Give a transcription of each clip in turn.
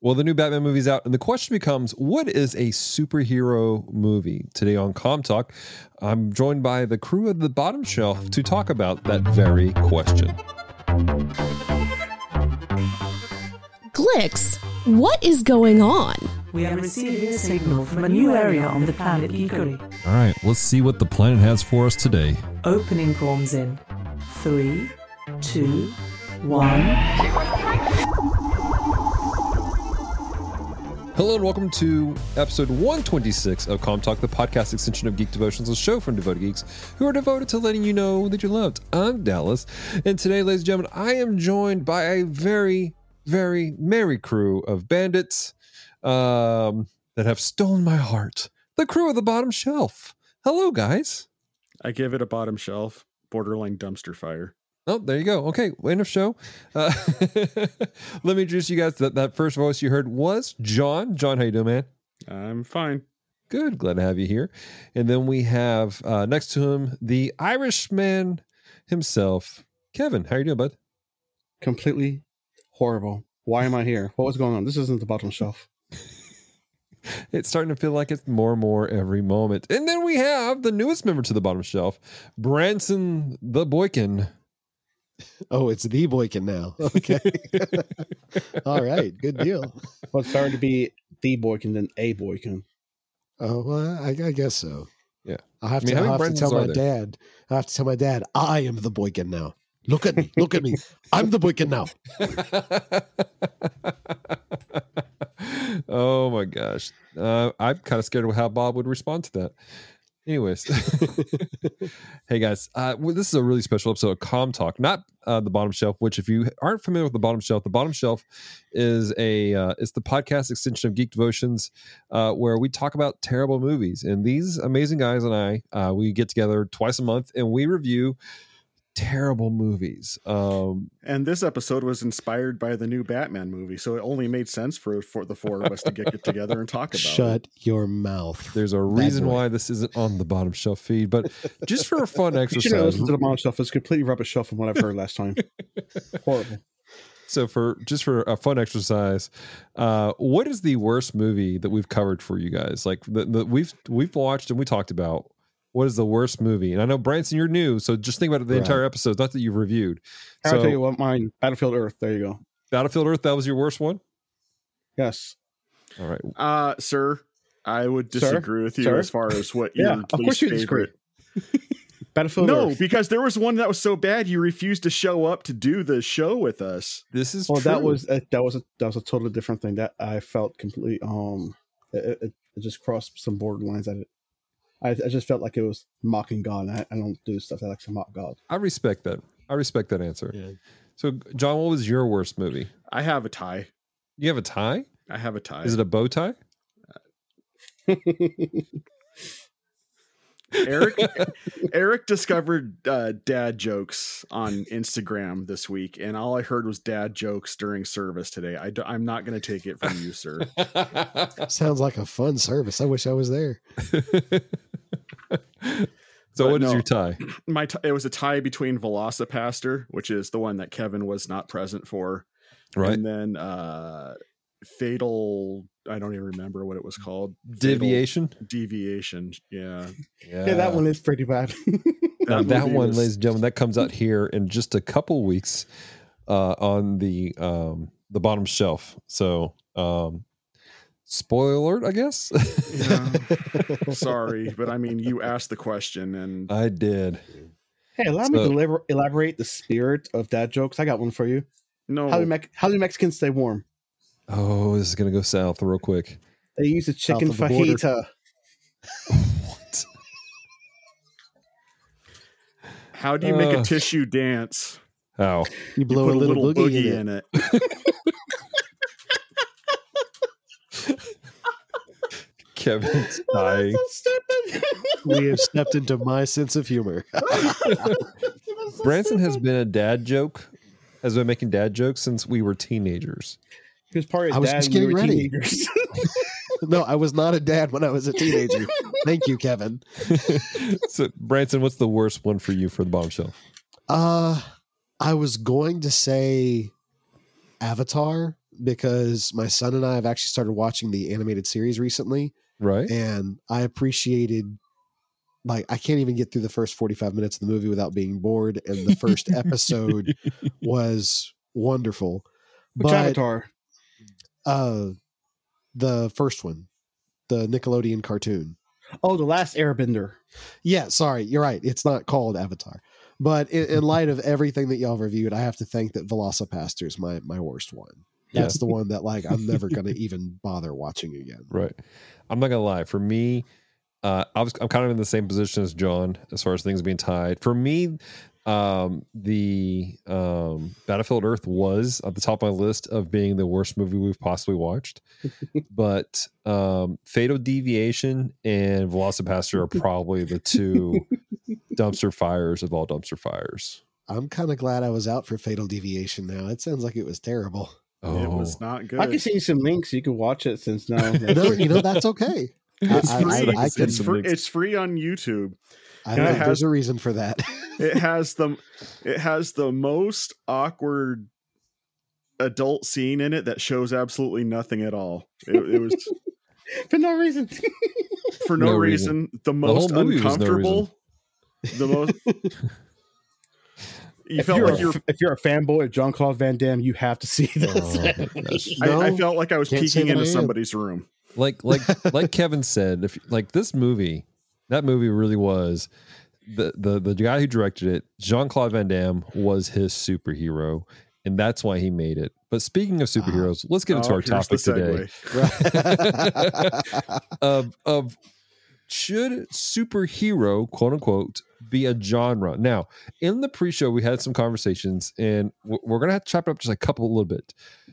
Well, the new Batman movie's out, and the question becomes, what is a superhero movie? Today on Com Talk, I'm joined by the crew of The Bottom Shelf to talk about that very question. Glix, what is going on? We are receiving a signal from a new area on the planet Geekery. All right, let's see what the planet has for us today. Opening forms in 3, 2, 1. Hello and welcome to episode 126 of Com Talk, the podcast extension of Geek Devotions, a show from devoted geeks who are devoted to letting you know that you're loved. I'm Dallas, and today, ladies and gentlemen, I am joined by a very, very merry crew of bandits that have stolen my heart. The crew of The Bottom Shelf. Hello, guys. I give it a bottom shelf, borderline dumpster fire. Oh, there you go. Okay, end of show. Let me introduce you guys. That first voice you heard was John. John, how you doing, man? I'm fine. Good. Glad to have you here. And then we have next to him the Irishman himself, Kevin. How you doing, bud? Completely horrible. Why am I here? What was going on? This isn't The Bottom Shelf. It's starting to feel like it's more and more every moment. And then we have the newest member to The Bottom Shelf, Branson the Boykin. Oh, it's the Boykin now. Okay. All right. Good deal. Well, it's better to be the Boykin than a Boykin. Oh, well, I guess so. Yeah. I have I mean, to, how I many have to tell Brendans my are there? dad. I have to tell my dad, I am the Boykin now. Look at me. Look at me. I'm the Boykin now. Oh my gosh. I'm kind of scared of how Bob would respond to that. Anyways, hey guys, this is a really special episode of Com Talk, not The Bottom Shelf, which if you aren't familiar with The Bottom Shelf is it's the podcast extension of Geek Devotions, where we talk about terrible movies. And these amazing guys and I, we get together twice a month and we review terrible movies. And this episode was inspired by the new Batman movie, so it only made sense for the four of us to get together and talk about Shut it. your mouth. There's a reason why this isn't on the Bottom Shelf feed, but just for a fun You should exercise. listen to The Bottom Shelf. It's completely rubbish shelf from what I've heard last time. Horrible. So for a fun exercise, what is the worst movie that we've covered for you guys? Like we've watched and we talked about. What is the worst movie? And I know, Branson, you're new, so just think about the entire episode, not that you've reviewed. I'll tell you what, mine, Battlefield Earth. There you go. Battlefield Earth, that was your worst one? Yes. All right. Sir, I would disagree with you as far as what your of course you disagree. Battlefield Earth. No, because there was one that was so bad you refused to show up to do the show with us. This is Well, true. that was a totally different thing. That I felt completely it just crossed some borderlines. I just felt like it was mocking God. I don't do stuff that actually mock God. I respect that. I respect that answer. Yeah. So, John, what was your worst movie? I have a tie. You have a tie? I have a tie. Is it a bow tie? Eric discovered dad jokes on Instagram this week, and all I heard was dad jokes during service today. I'm not going to take it from you, sir. Sounds like a fun service. I wish I was there. So what is your tie? It was a tie between Velocipaster, which is the one that Kevin was not present for, Right. and then Fatal. I don't even remember what it was called. Deviation? Deviation. Yeah. Yeah, that one is pretty bad. Now, that movie one, was- ladies and gentlemen, that comes out here in just a couple weeks on the Bottom Shelf. So, spoiler alert, I guess. Yeah. Sorry, but I mean, you asked the question, and I did. Hey, allow me to elaborate the spirit of dad jokes. I got one for you. no. How do Mexicans stay warm? Oh, this is going to go south real quick. They use a chicken South of the border. fajita. What? How do you make a tissue dance? How? You You blow put a little boogie, in it. Kevin's dying. We have stepped into my sense of humor. Branson has been making dad jokes since we were teenagers. He was part of I was dad just when we getting were ready. teenagers. No, I was not a dad when I was a teenager. Thank you, Kevin. So, Branson, what's the worst one for you for the Bottom Shelf? I was going to say Avatar, because my son and I have actually started watching the animated series recently, Right. and I appreciated, like, I can't even get through the first 45 minutes of the movie without being bored. And the first episode was wonderful. Which Avatar? The first one, the Nickelodeon cartoon. Oh, The Last Airbender. Yeah, sorry, you're right. It's not called Avatar. But in light of everything that y'all reviewed, I have to think that Velocipaster is my worst one. That's the one that, like, I'm never going to even bother watching again. Right. I'm not gonna lie. For me, I'm kind of in the same position as John as far as things being tied. For me, the Battlefield Earth was at the top of my list of being the worst movie we've possibly watched. But Fatal Deviation and Velocipaster are probably the two dumpster fires of all dumpster fires. I'm kind of glad I was out for Fatal Deviation now. It sounds like it was terrible. Oh, It was not good. I can send you some links. You can watch it since now. No, that's okay. It's free. I can- It's free on YouTube. I And it think has- there's a reason for that. It has the most awkward adult scene in it that shows absolutely nothing at all. It was For no reason. for no No reason. reason. The most whole movie was no uncomfortable. The most. You If felt you're, like you're. if you're a fanboy of Jean-Claude Van Damme, you have to see this. Oh, my gosh. I No, felt like I was can't say peeking that I into am. somebody's room. like Kevin said, if like this movie, that movie really was the guy who directed it, Jean-Claude Van Damme, was his superhero, and that's why he made it. But speaking of superheroes, let's get into our here's the topic today. segue. of should superhero, quote unquote, be a genre? Now, in the pre-show, we had some conversations, and we're gonna have to chop it up just a little bit.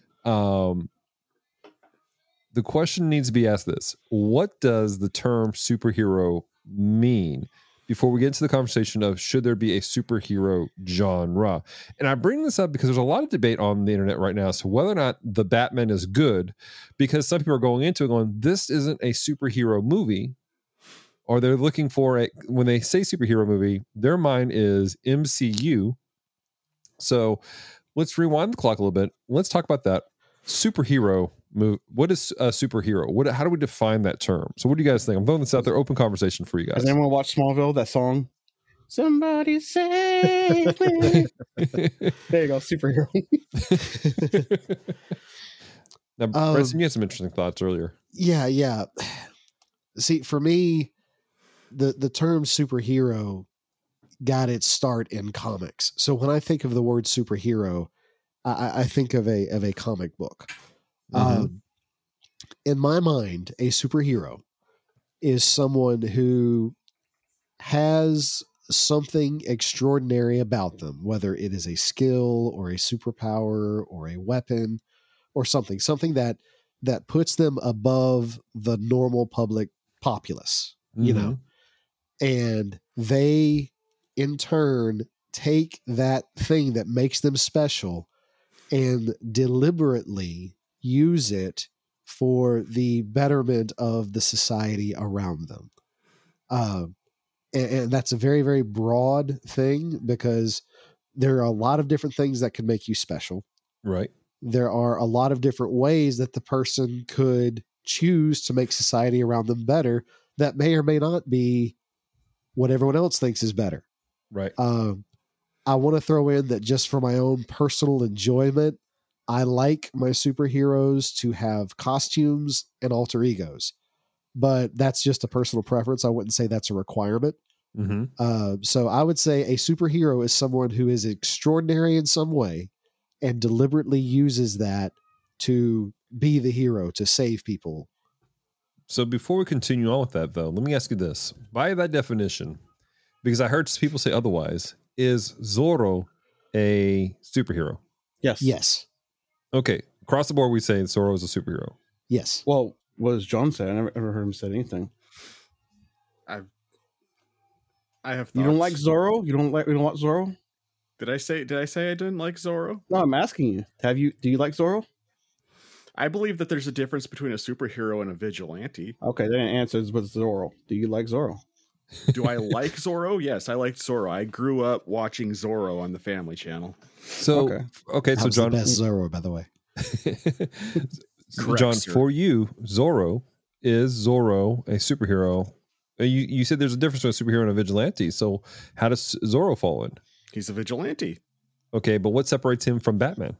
The question needs to be asked: this: what does the term superhero mean? Before we get into the conversation of should there be a superhero genre. And I bring this up because there's a lot of debate on the internet right now as to whether or not the Batman is good, because some people are going into it going, this isn't a superhero movie, or they're looking for a, when they say superhero movie, their mind is MCU. So let's rewind the clock a little bit. Let's talk about that. Superhero movie. What is a superhero? How do we define that term? So what do you guys think? I'm throwing this out there, open conversation for you guys. Has anyone watched Smallville? That song? Somebody save me. There you go, superhero. Now, Bryson, you had some interesting thoughts earlier. Yeah. See, for me, the term superhero got its start in comics. So when I think of the word superhero, I think of a comic book. In my mind, a superhero is someone who has something extraordinary about them, whether it is a skill or a superpower or a weapon or something that puts them above the normal public populace, you know, and they in turn take that thing that makes them special and deliberately use it for the betterment of the society around them. And that's a very, very broad thing because there are a lot of different things that can make you special. Right. There are a lot of different ways that the person could choose to make society around them better that may or may not be what everyone else thinks is better. Right. I want to throw in that just for my own personal enjoyment, I like my superheroes to have costumes and alter egos, but that's just a personal preference. I wouldn't say that's a requirement. So I would say a superhero is someone who is extraordinary in some way and deliberately uses that to be the hero, to save people. So before we continue on with that, though, let me ask you this. By that definition, because I heard people say otherwise, is Zorro a superhero? Yes. Yes. Okay. Across the board, we say Zorro is a superhero. Yes. Well, what does John say? I never ever heard him say anything. I have. Thoughts. You don't like Zorro? You don't like Zorro? Did I say I didn't like Zorro? No, I'm asking you. Do you like Zorro? I believe that there's a difference between a superhero and a vigilante. Okay, then answer is with Zorro. Do you like Zorro? Do I like Zorro? Yes, I liked Zorro. I grew up watching Zorro on the Family Channel. So Okay. okay, That so was John, the best Zorro, by the way. Correct, John, sir. for you, is Zorro a superhero? You said there's a difference between a superhero and a vigilante. So how does Zorro fall in? He's a vigilante. Okay, but what separates him from Batman?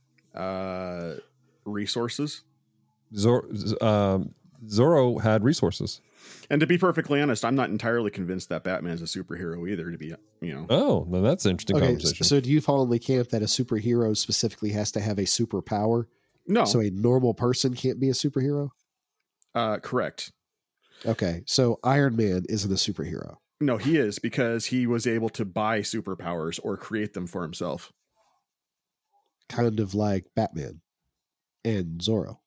Resources. Zorro had resources. And to be perfectly honest, I'm not entirely convinced that Batman's a superhero either. To be, Oh, no, that's an interesting Okay, conversation. so do you fall in the camp that a superhero specifically has to have a superpower? no, So a normal person can't be a superhero? correct. Okay, so Iron Man isn't a superhero. No, he is, because he was able to buy superpowers or create them for himself. Kind of like Batman and Zorro.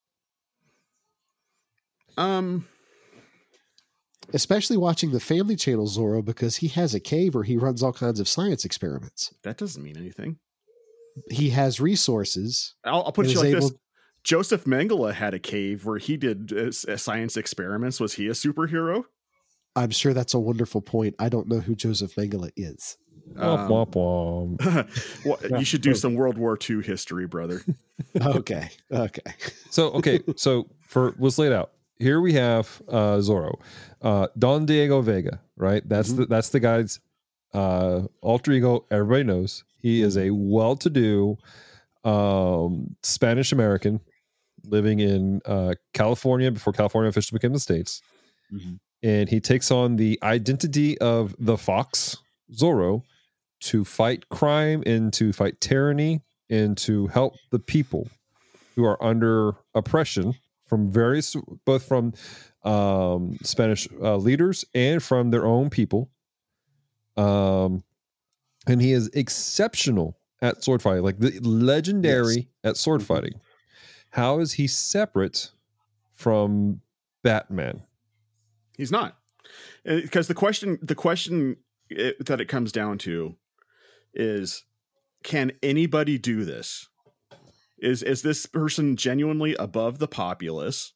Especially watching the Family Channel Zorro, because he has a cave where he runs all kinds of science experiments. That doesn't mean anything. He has resources. I'll put and it is like able- this. Joseph Mengele had a cave where he did science experiments. Was he a superhero? I'm sure that's a wonderful point. I don't know who Joseph Mengele is. Womp, womp, womp. Well, you should do some World War II history, brother. Okay. So let's lay it out. Here we have Zorro, Don Diego Vega, right? That's the guy's alter ego. Everybody knows he is a well-to-do Spanish American living in California before California officially became the States. Mhm. And he takes on the identity of the Fox, Zorro, to fight crime and to fight tyranny and to help the people who are under oppression from both from Spanish leaders and from their own people. And he is exceptional at sword fighting, like the legendary at sword fighting. How is he separate from Batman? He's not, because the question that it comes down to is, can anybody do this? Is this person genuinely above the populace,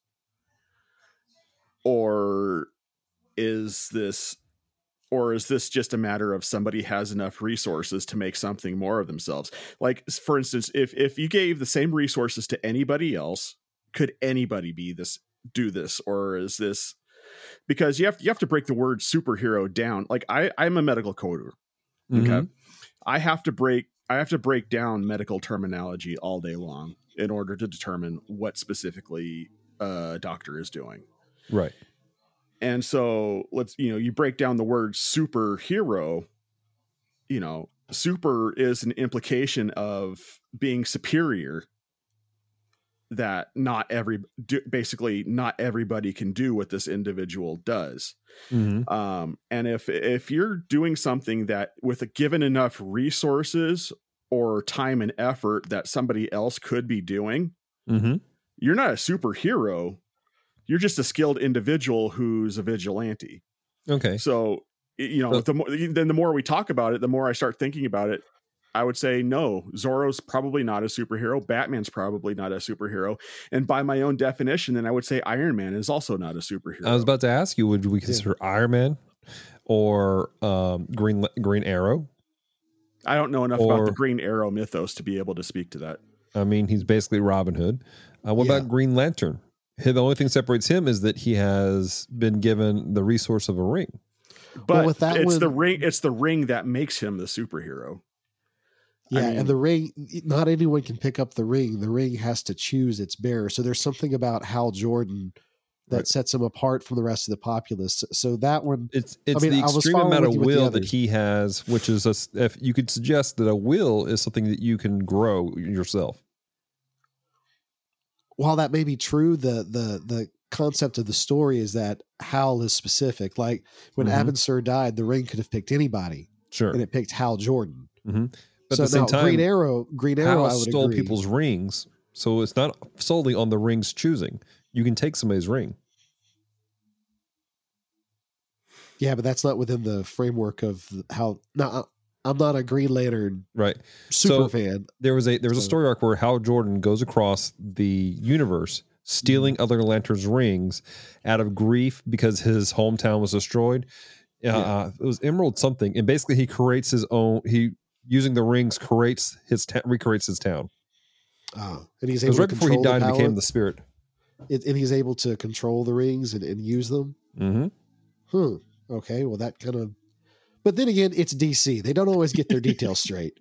or is this just a matter of somebody has enough resources to make something more of themselves? Like, for instance, if you gave the same resources to anybody else, could anybody do this, or is this? Because you have to break the word superhero down. Like I'm a medical coder. Okay. Mhm. I have to break down medical terminology all day long in order to determine what specifically a doctor is doing. Right. And so you break down the word superhero, super is an implication of being superior, that basically not everybody can do what this individual does. Mm-hmm. And if you're doing something that with a given enough resources or time and effort that somebody else could be doing, Mm-hmm. you're not a superhero. You're just a skilled individual who's a vigilante. Okay. So, the more we talk about it, the more I start thinking about it. I would say no, Zorro's probably not a superhero. Batman's probably not a superhero. And by my own definition, then I would say Iron Man is also not a superhero. I was about to ask you, would we consider Iron Man or Green Arrow? I don't know enough about the Green Arrow mythos to be able to speak to that. I mean, he's basically Robin Hood. What about Green Lantern? The only thing that separates him is that he has been given the resource of a ring. But with that it's the ring that makes him the superhero. Yeah, I mean, and the ring, not anyone can pick up the ring. The ring has to choose its bearer. So there's something about Hal Jordan that sets him apart from the rest of the populace. So that one, it's the extreme amount of will that he has, which is if you could suggest that a will is something that you can grow yourself. While that may be true, the concept of the story is that Hal is specific. Like when Abin Sur died, the ring could have picked anybody. Sure. And it picked Hal Jordan. Mm-hmm. But so at the same time, Green Arrow, Hal I would stole agree. people's rings, so it's not solely on the ring's choosing. You can take somebody's ring. Yeah, but that's not within the framework of how. No, I'm not a Green Lantern super fan. There was a story arc where Hal Jordan goes across the universe stealing other lanterns' rings out of grief because his hometown was destroyed. It was Emerald something, and basically he creates his own. He using the rings recreates his town. And he's It able was to right before he control died the and power, became the spirit. and he's able to control the rings and use them. Mm-hmm. Okay, well that kind of. But then again, it's DC. They don't always get their details straight.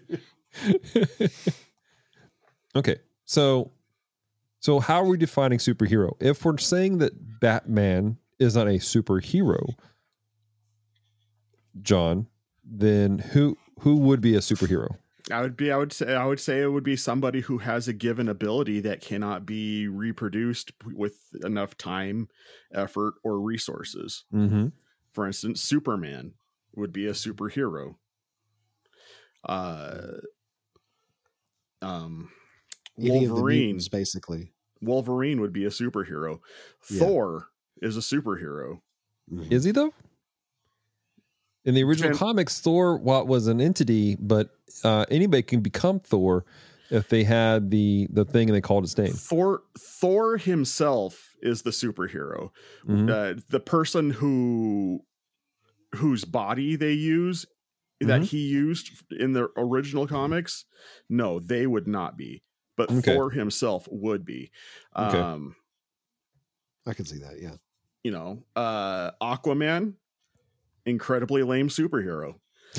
Okay, so how are we defining superhero? If we're saying that Batman is not a superhero, John, then who would be a superhero? I would say it would be somebody who has a given ability that cannot be reproduced with enough time, effort, or resources. Mm-hmm. For instance, Superman would be a superhero. Any of the Wolverine, mutants, basically. Wolverine would be a superhero. Yeah. Thor is a superhero. Is he though? In the original comics, Thor was an entity, but anybody can become Thor if they had the thing and they called its name. Thor himself is the superhero. Mm-hmm. The person whose body they use that he used in the original comics, no, they would not be. But Thor himself would be. I can see that, yeah. You know, Aquaman, incredibly lame superhero.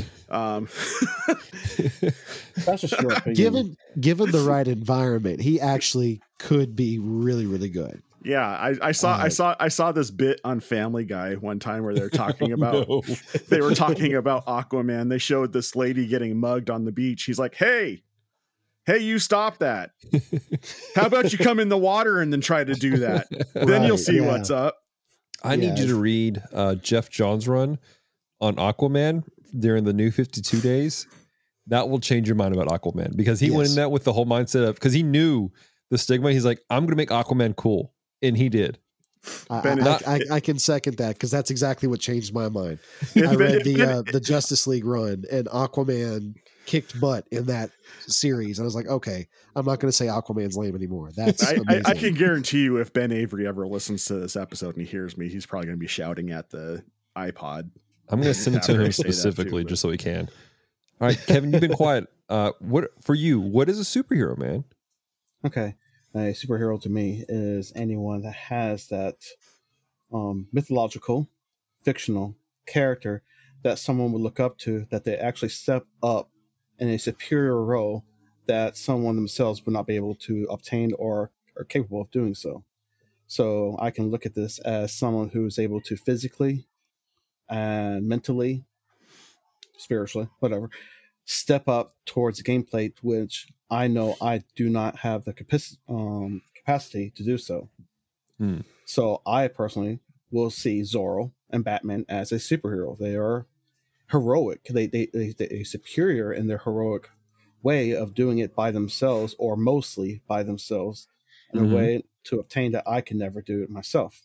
That's just your opinion. Given the right environment, he actually could be really, really good. Yeah, I saw this bit on Family Guy one time where they're talking about they were talking about Aquaman. They showed this lady getting mugged on the beach. He's like, hey, you stop that. How about you come in the water and then try to do that? Then you'll see what's up. I need you to read Jeff Johns' run on Aquaman during the New 52 days. That will change your mind about Aquaman, because he went in that with the whole mindset of, because he knew the stigma. He's like, I'm going to make Aquaman cool. And he did. I can second that, because that's exactly what changed my mind. I read the Justice League run, and Aquaman kicked butt in that series. I was like, okay, I'm not going to say Aquaman's lame anymore. That's I can guarantee you, if Ben Avery ever listens to this episode and he hears me, he's probably going to be shouting at the iPod. I'm going to send it to him specifically just so he can. All right, Kevin, you've been quiet. What for you? What is a superhero, man? Okay, a superhero to me is anyone that has that mythological, fictional character that someone would look up to, that they actually step up in a superior role that someone themselves would not be able to obtain or are capable of doing so. So I can look at this as someone who is able to physically and mentally, spiritually, whatever, step up towards the gameplay, which I know I do not have the capacity to do so. So I personally will see Zorro and Batman as a superhero. They are heroic. They superior in their heroic way of doing it by themselves, or mostly by themselves, in a way to obtain that I can never do it myself.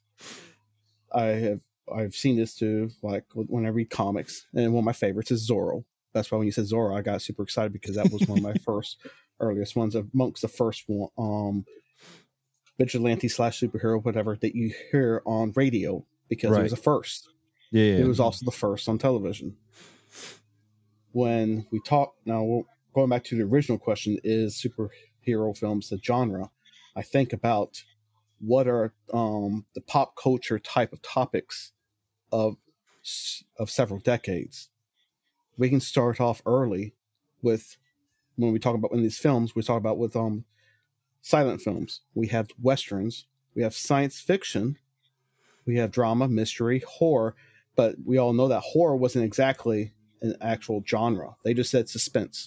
I've seen this too, like when I read comics, and one of my favorites is Zorro. That's why when you said Zorro, I got super excited, because that was one of my earliest ones, amongst the first one, vigilante / superhero, whatever, that you hear on radio, because it was the first. Yeah. It was also the first on television. When we talk now, going back to the original question, is superhero films the genre? I think about what are the pop culture type of topics of several decades. We can start off early with, when we talk about in these films, we talk about with silent films. We have westerns, we have science fiction, we have drama, mystery, horror. But we all know that horror wasn't exactly an actual genre. They just said suspense.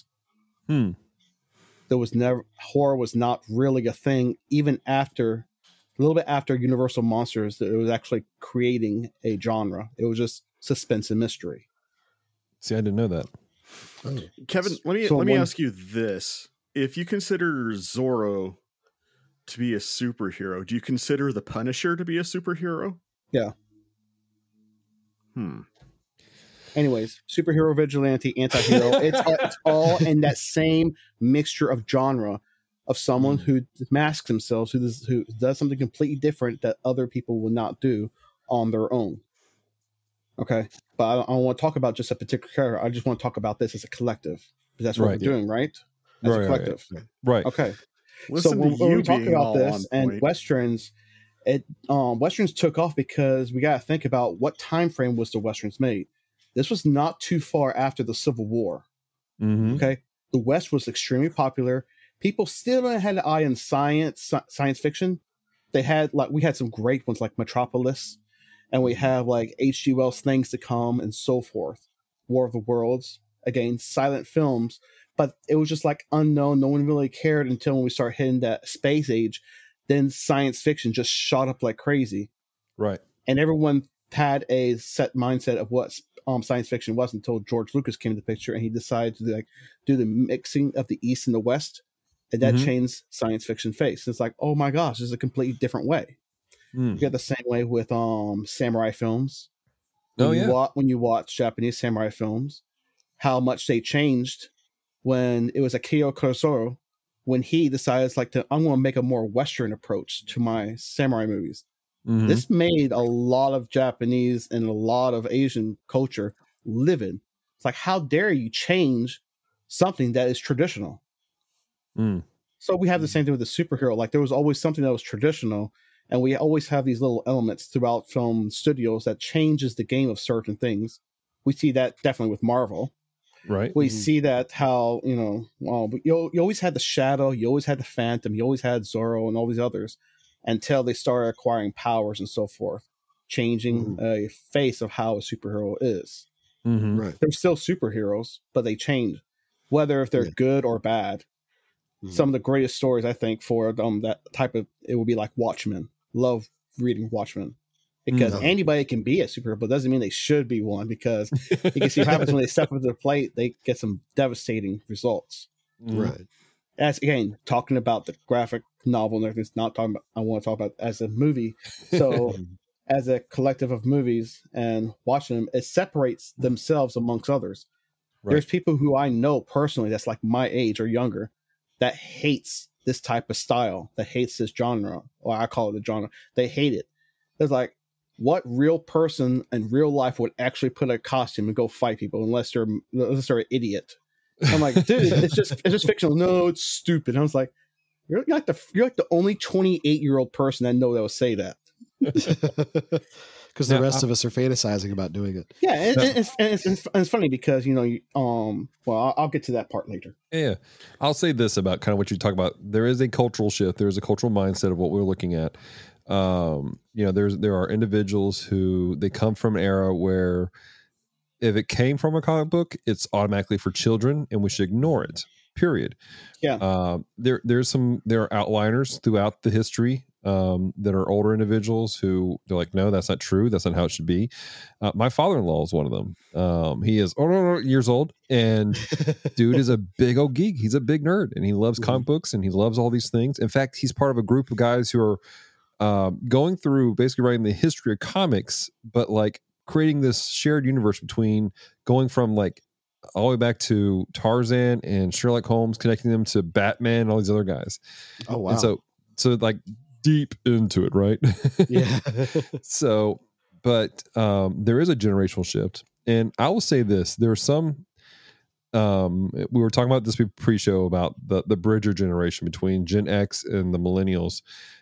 Horror was not really a thing, even after a little bit after Universal Monsters, that it was actually creating a genre. It was just suspense and mystery. See, I didn't know that. Kevin, let me ask you this. If you consider Zorro to be a superhero, do you consider the Punisher to be a superhero? Yeah. Anyways, superhero, vigilante, anti-hero, it's all in that same mixture of genre of someone who masks themselves, who does something completely different that other people will not do on their own. Okay, but I don't want to talk about just a particular character. I just want to talk about this as a collective, because that's what we're doing, right? As a collective. Right. Okay. Listen so to when you we talk being about all this on and point. westerns, westerns took off because we got to think about what time frame was the westerns made. This was not too far after the Civil War. Mm-hmm. Okay, the West was extremely popular. People still had an eye on science fiction. They had we had some great ones like Metropolis, and we have like H.G. Wells' Things to Come and so forth. War of the Worlds, again, silent films, but it was just like unknown. No one really cared until when we start hitting that space age. Then science fiction just shot up like crazy, Right. and everyone had a set mindset of what science fiction was until George Lucas came into the picture and he decided to do the mixing of the East and the West, and that Mhm. changed science fiction face. It's like, oh my gosh, this is a completely different way. Mm. You get the same way with samurai films. Oh, yeah. When you watch Japanese samurai films, how much they changed when it was Akira Kurosawa, when he decides I'm going to make a more Western approach to my samurai movies. Mhm. This made a lot of Japanese and a lot of Asian culture livid. It's like, how dare you change something that is traditional? Mm. So we have the same thing with the superhero. Like there was always something that was traditional, and we always have these little elements throughout film studios that changes the game of certain things. We see that definitely with Marvel. Right. We see that how, you always had the Shadow, you always had the Phantom, you always had Zorro and all these others until they started acquiring powers and so forth, changing a face of how a superhero is. Mm-hmm. Right. They're still superheroes, but they change, whether if they're Yeah. good or bad. Mhm. Some of the greatest stories, I think, for that type of, it would be like Watchmen. Love reading Watchmen. Because Mhm. anybody can be a superhero, but doesn't mean they should be one, because you can see what happens when they step up to the plate, they get some devastating results. Mhm. Right. As again, talking about the graphic novel and everything, not talking about, I want to talk about as a movie. So as a collective of movies and watching them, it separates themselves amongst others. Right. There's people who I know personally that's like my age or younger that hates this type of style, that hates this genre, or I call it a genre. They hate it. There's like, what real person in real life would actually put a costume and go fight people unless they're an idiot? I'm like, dude, it's just fictional. No, it's stupid. And I was like, you're like the only 28-year-old person I know that would say that. Because the Now, rest of us are fantasizing about doing it. Yeah, and it's funny because well, I'll get to that part later. Yeah. I'll say this about kind of what you talk about. There is a cultural shift. There is a cultural mindset of what we're looking at. There are individuals who they come from an era where if it came from a comic book, it's automatically for children and we should ignore it. Period. Yeah. There are outliners throughout the history that are older individuals who they're like, no, that's not true. That's not how it should be. My father-in-law is one of them. He is years old, and dude is a big old geek. He's a big nerd, and he loves comic books, and he loves all these things. In fact, he's part of a group of guys who are going through basically writing the history of comics, but like creating this shared universe between going from like all the way back to Tarzan and Sherlock Holmes, connecting them to Batman and all these other guys. Oh, wow. And so like deep into it, right? Yeah. So, but there is a generational shift. And I will say this, there are some, we were talking about this pre-show about the Bridger generation between Gen X and the millennials.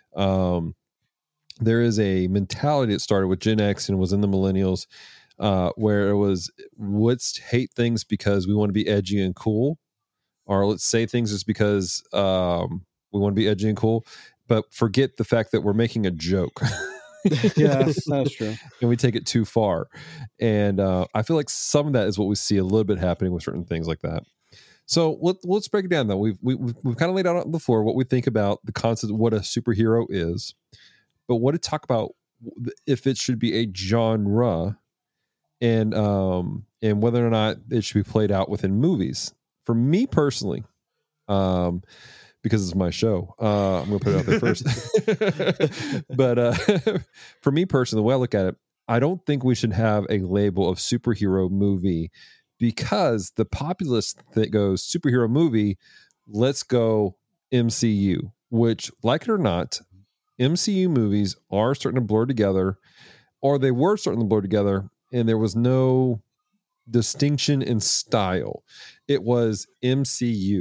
There is a mentality that started with Gen X and was in the millennials, where it was, let's hate things because we want to be edgy and cool, or let's say things just because we want to be edgy and cool, but forget the fact that we're making a joke. Yes, that's true. And we take it too far. And I feel like some of that is what we see a little bit happening with certain things like that. So let's break it down though. We've kind of laid out before what we think about the concept of what a superhero is, but what to talk about if it should be a genre, and whether or not it should be played out within movies. For me personally, because it's my show, I'm going to put it out there first. But for me personally, the way I look at it, I don't think we should have a label of superhero movie, because the populace that goes superhero movie, let's go MCU, which, like it or not, MCU movies are starting to blur together, or they were starting to blur together, and there was no distinction in style. It was MCU.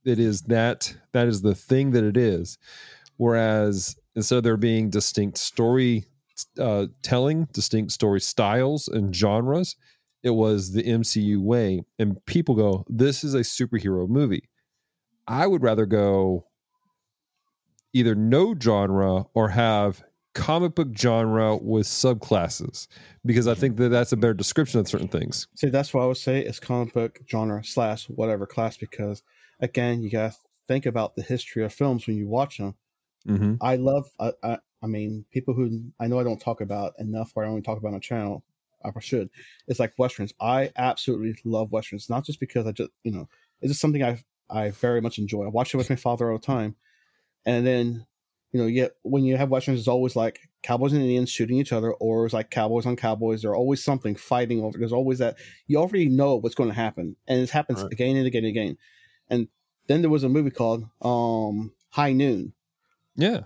it is that is the thing that it is. Whereas instead of there being distinct story telling, distinct story styles and genres, it was the MCU way. And people go, this is a superhero movie. I would rather go either no genre or have comic book genre with subclasses, because I think that that's a better description of certain things. See, that's what I would say is comic book genre / whatever class, because again, you got to think about the history of films when you watch them. Mm-hmm. I mean, people who I know I don't talk about enough, or I only talk about on my channel, I should. It's like Westerns. I absolutely love Westerns, not just because I just, it's just something I very much enjoy. I watch it with my father all the time. And then, yet when you have Westerns, it's always like cowboys and Indians shooting each other, or it's like cowboys on cowboys. There's always something fighting over. There's always that. You already know what's going to happen. And it happens again and again and again. And then there was a movie called High Noon. Yeah.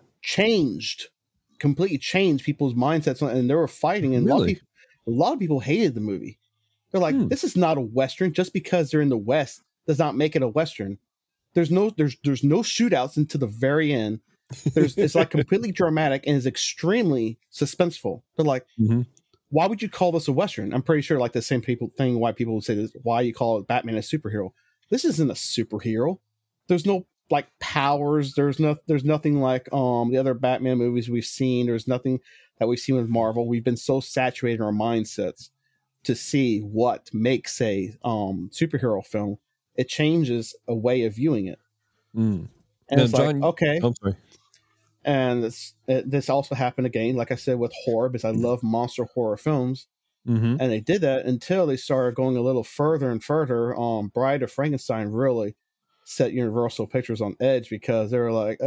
Completely changed people's mindsets. And they were fighting. And really? a lot of people hated the movie. They're like, this is not a Western. Just because they're in the West does not make it a Western. There's no shootouts until the very end. It's like completely dramatic and is extremely suspenseful. They're like, why would you call this a Western? I'm pretty sure like the same thing why people would say this, why you call it Batman a superhero. This isn't a superhero. There's no like powers. There's nothing like the other Batman movies we've seen. There's nothing that we've seen with Marvel. We've been so saturated in our mindsets to see what makes a superhero film. It changes a way of viewing it. And now, it's John, like, okay. I'm sorry. And this also happened again, like I said, with horror, because I love monster horror films. And they did that until they started going a little further and further. Bride of Frankenstein really set Universal Pictures on edge, because they were like,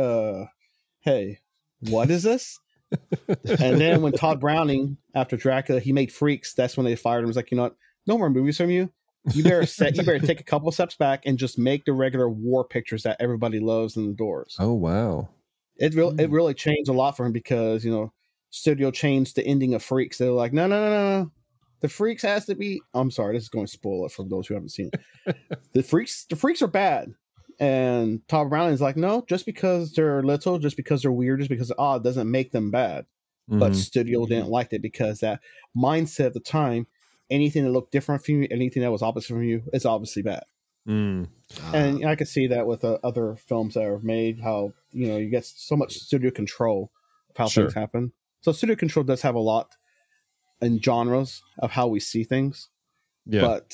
hey, what is this? And then when Todd Browning, after Dracula, he made Freaks, that's when they fired him. It was like, you know what? No more movies from you. You better take a couple steps back and just make the regular war pictures that everybody loves and adores. Oh, wow. It really changed a lot for him, because, studio changed the ending of Freaks. They were like, no. The Freaks has to be. I'm sorry, this is going to spoil it for those who haven't seen it. The Freaks are bad. And Todd Browning is like, no, just because they're little, just because they're weird, just because they're odd doesn't make them bad. But studio didn't like it, because that mindset at the time, anything that looked different from you, anything that was opposite from you, is obviously bad. And I can see that with other films that are made, how, you get so much studio control of how things happen. So studio control does have a lot in genres of how we see things. Yeah. But,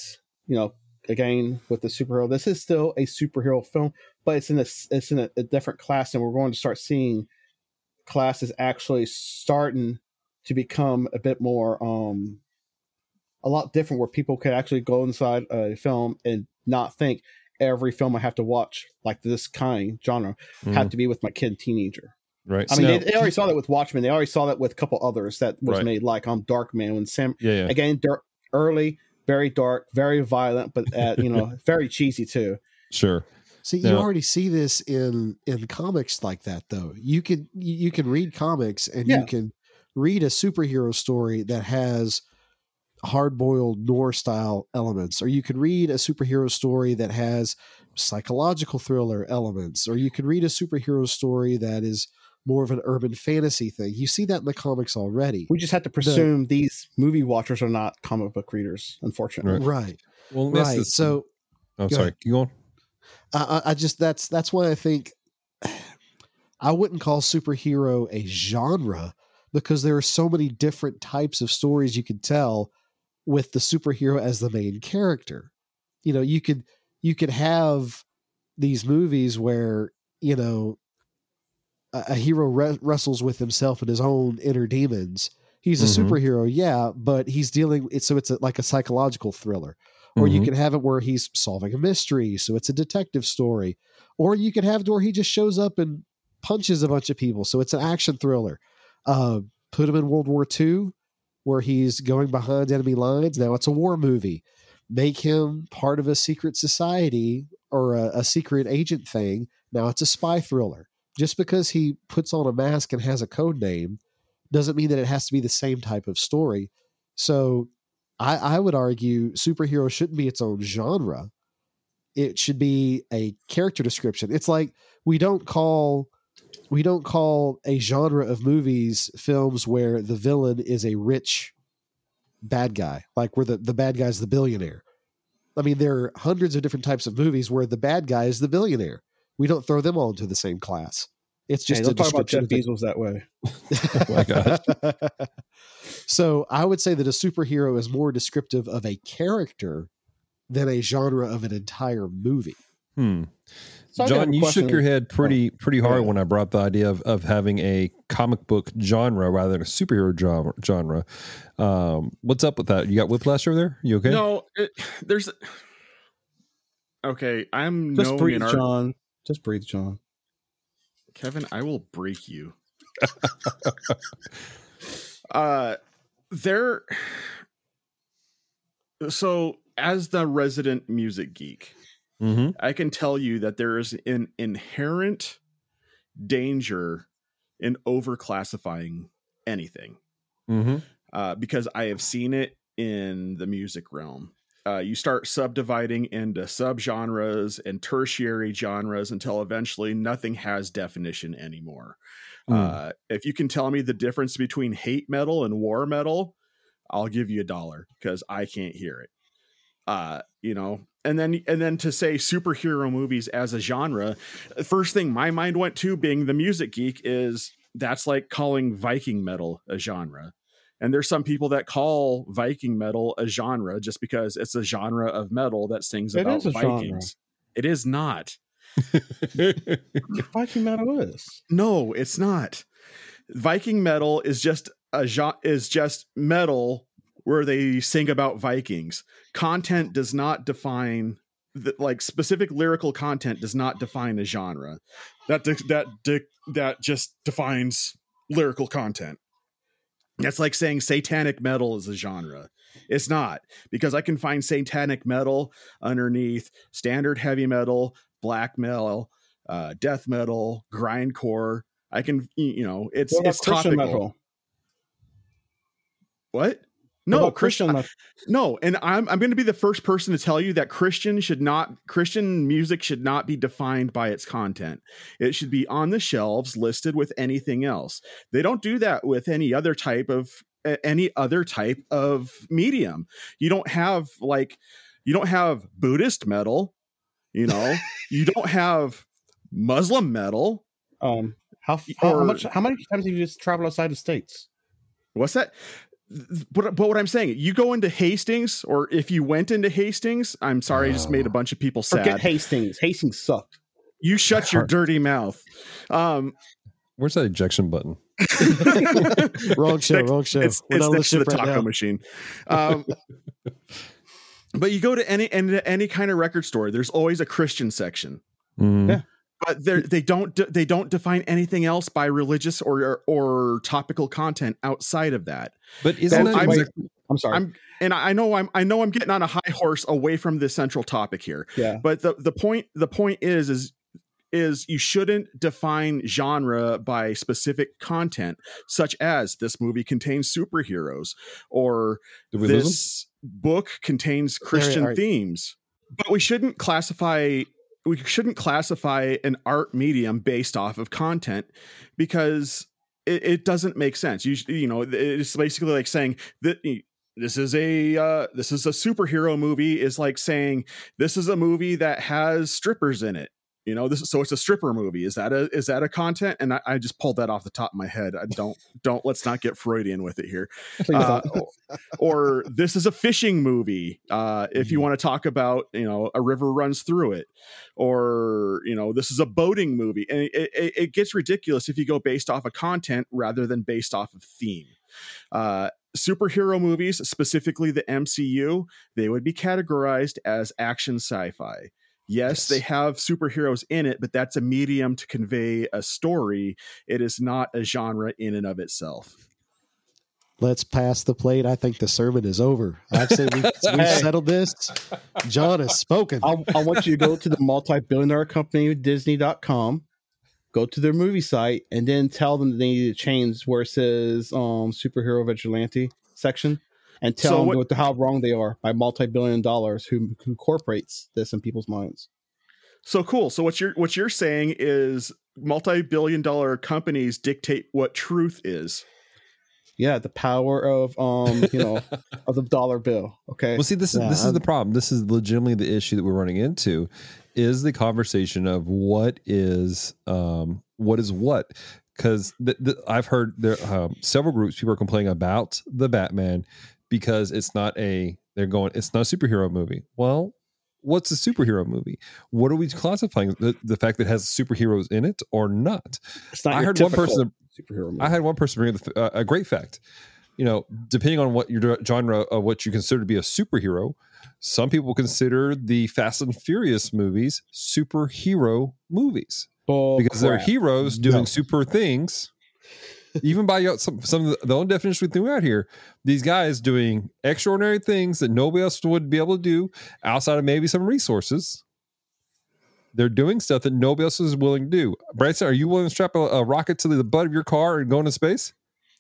again, with the superhero, this is still a superhero film, but it's in a different class, and we're going to start seeing classes actually starting to become a bit more a lot different, where people could actually go inside a film and not think every film I have to watch like this kind genre have to be with my kid teenager. Right. I mean, they already saw that with Watchmen. They already saw that with a couple others that was made, like Darkman, when Sam again, early, very dark, very violent, but very cheesy too. Sure. See, you already see this in comics like that, though. You can read comics, and you can read a superhero story that has hard-boiled noir-style elements, or you can read a superhero story that has psychological thriller elements, or you can read a superhero story that is more of an urban fantasy thing. You see that in the comics already. We just have to presume these movie watchers are not comic book readers, unfortunately. Right. Well, right. So, I'm sorry. Keep going. I just that's why I think I wouldn't call superhero a genre, because there are so many different types of stories you can tell with the superhero as the main character. You could have these movies where a hero wrestles with himself and his own inner demons. He's a superhero, but he's dealing. It's like a psychological thriller. Or you can have it where he's solving a mystery, so it's a detective story. Or you can have it where he just shows up and punches a bunch of people, so it's an action thriller. Put him in World War II, where he's going behind enemy lines. Now it's a war movie. Make him part of a secret society or a secret agent thing. Now it's a spy thriller. Just because he puts on a mask and has a code name doesn't mean that it has to be the same type of story. So I would argue superhero shouldn't be its own genre. it should be a character description. It's like we don't call a genre of movies films where the villain is a rich bad guy, like where the bad guy's the billionaire. I mean, there are hundreds of different types of movies where the bad guy is the billionaire. We don't throw them all into the same class. It's just Hey, a don't talk about description. Jeff Bezos that way. Oh my gosh. So I would say that a superhero is more descriptive of a character than a genre of an entire movie. So I got John, a you question. shook your head pretty hard yeah. when I brought the idea of having a comic book genre rather than a superhero genre. What's up with that? You got whiplash over there? You okay? No, there's. Okay, I'm Just known breathe, in our John. Just breathe, John. Kevin, I will break you. There. So, as the resident music geek, Mm-hmm. I can tell you that there is an inherent danger in overclassifying anything, because I have seen it in the music realm. You start subdividing into subgenres and tertiary genres until eventually nothing has definition anymore. If you can tell me the difference between hate metal and war metal, I'll give you $1 because I can't hear it. And then to say superhero movies as a genre, first thing my mind went to, being the music geek, is that's like calling Viking metal a genre. And there's some people that call Viking metal a genre just because it's a genre of metal that sings It about is a Vikings. genre. It is not. Viking metal is. No, it's not. Viking metal is just metal where they sing about Vikings. Content does not define specific lyrical content does not define a genre. That just defines lyrical content. That's like saying satanic metal is a genre. It's not, because I can find satanic metal underneath standard heavy metal, black metal, death metal, grindcore. I can, it's Christian topical. metal? What? What No, about Christian metal? No, and I'm going to be the first person to tell you that Christian music should not be defined by its content. It should be on the shelves listed with anything else. They don't do that with any other type of medium. You don't have Buddhist metal, you don't have Muslim metal. How many times have you just traveled outside the states? What's that? But what I'm saying, you go into Hastings, or if you went into Hastings, I'm sorry, I just made a bunch of people sad. Forget Hastings. Hastings sucked. You shut your dirty mouth. Where's that ejection button? Wrong show. It's next to the taco machine. But you go to any kind of record store, there's always a Christian section. Yeah. But they don't define anything else by religious or topical content outside of that. But isn't that I'm sorry. I know I'm getting on a high horse away from the central topic here. Yeah. But the point is you shouldn't define genre by specific content, such as this movie contains superheroes or this book contains Christian themes. But we shouldn't classify an art medium based off of content, because it doesn't make sense. It's basically like saying that this is a superhero movie is like saying this is a movie that has strippers in it. So it's a stripper movie. Is that a content? And I just pulled that off the top of my head. Let's not get Freudian with it here. Or this is a fishing movie. If you want to talk about, a river runs through it, or, this is a boating movie. And it gets ridiculous if you go based off of content rather than based off of theme. Superhero movies, specifically the MCU, they would be categorized as action sci-fi. Yes, they have superheroes in it, but that's a medium to convey a story. It is not a genre in and of itself. Let's pass the plate. I think the sermon is over. I've said we've settled this. John has spoken. I want you to go to the multi-billionaire company, Disney.com, go to their movie site, and then tell them they need to change where it says superhero vigilante section and tell them how wrong they are by multi-billion dollars who incorporates this in people's minds. So cool. So what you're saying is multi-billion dollar companies dictate what truth is. Yeah, the power of of the dollar bill. Okay. Well, see, this is the problem. This is legitimately the issue that we're running into, is the conversation of what is what. Because I've heard there several groups, people are complaining about the Batman because it's not a superhero movie. Well, what's a superhero movie? What are we classifying? The fact that it has superheroes in it or not? It's not. I heard one person superhero movie. I had one person bring a great fact. Depending on what your genre of what you consider to be a superhero, some people consider the Fast and Furious movies superhero movies because they're heroes doing super things. Even by some of the own definitions we threw out here, these guys doing extraordinary things that nobody else would be able to do outside of maybe some resources. They're doing stuff that nobody else is willing to do. Branson, are you willing to strap a rocket to the butt of your car and go into space?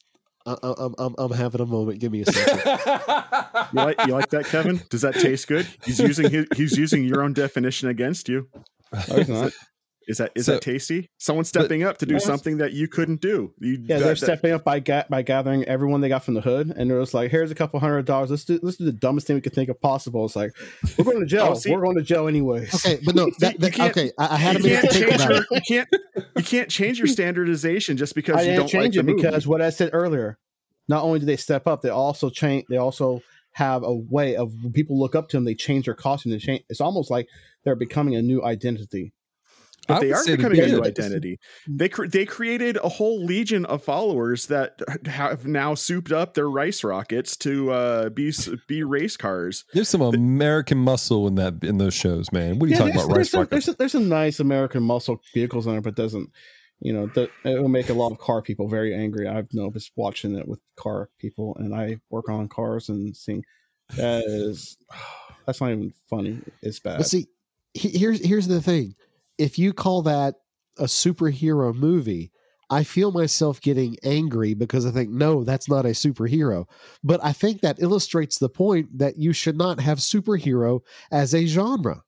I'm having a moment. Give me a second. You like that, Kevin? Does that taste good? He's using your own definition against you. No, he's not. Is that tasty? Someone's stepping up to do something that you couldn't do. They're stepping up by gathering everyone they got from the hood, and they're just like, "Here's a couple $100. Let's do the dumbest thing we could think of possible." It's like, we're going to jail. We're going to jail anyways. Okay, but no, okay. I had a minute to think about it. You can't change your standardization just because you don't like the movie. Because what I said earlier, not only do they step up, they also change. They also have a way of when people look up to them, they change their costume. They change. It's almost like they're becoming a new identity. But they are becoming a new identity. They created a whole legion of followers that have now souped up their rice rockets to be race cars. There's some American muscle in those shows, man. What are you talking about? Rice rockets? There's some nice American muscle vehicles on it, but doesn't. It will make a lot of car people very angry. I've noticed watching it with car people, and I work on cars and seeing that's not even funny. It's bad. But see, here's the thing. If you call that a superhero movie, I feel myself getting angry because I think, no, that's not a superhero. But I think that illustrates the point that you should not have superhero as a genre,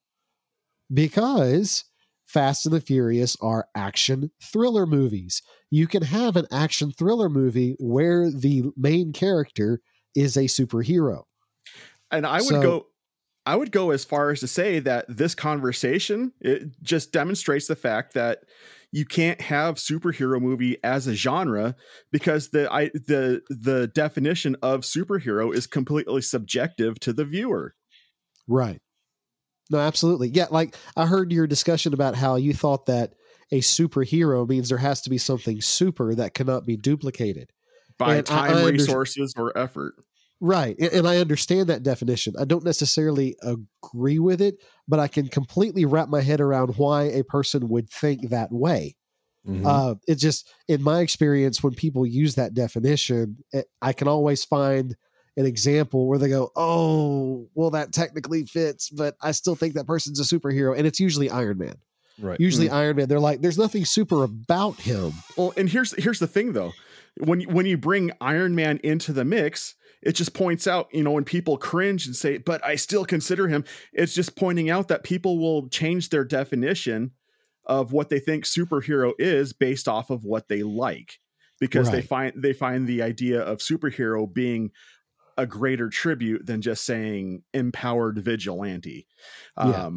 because Fast and the Furious are action thriller movies. You can have an action thriller movie where the main character is a superhero. And I would go as far as to say that this conversation, it just demonstrates the fact that you can't have superhero movie as a genre because the definition of superhero is completely subjective to the viewer. Right. No, absolutely. Yeah, like I heard your discussion about how you thought that a superhero means there has to be something super that cannot be duplicated by time, resources, or effort. Right. And I understand that definition. I don't necessarily agree with it, but I can completely wrap my head around why a person would think that way. Mm-hmm. It's just, in my experience, when people use that definition, I can always find an example where they go, oh, well, that technically fits, but I still think that person's a superhero. And it's usually Iron Man. Right. Usually mm-hmm. Iron Man, they're like, there's nothing super about him. Well, and here's the thing, though. When you bring Iron Man into the mix, it just points out, when people cringe and say, but I still consider him, it's just pointing out that people will change their definition of what they think superhero is based off of what they like, because right. they find the idea of superhero being a greater tribute than just saying empowered vigilante. Yeah.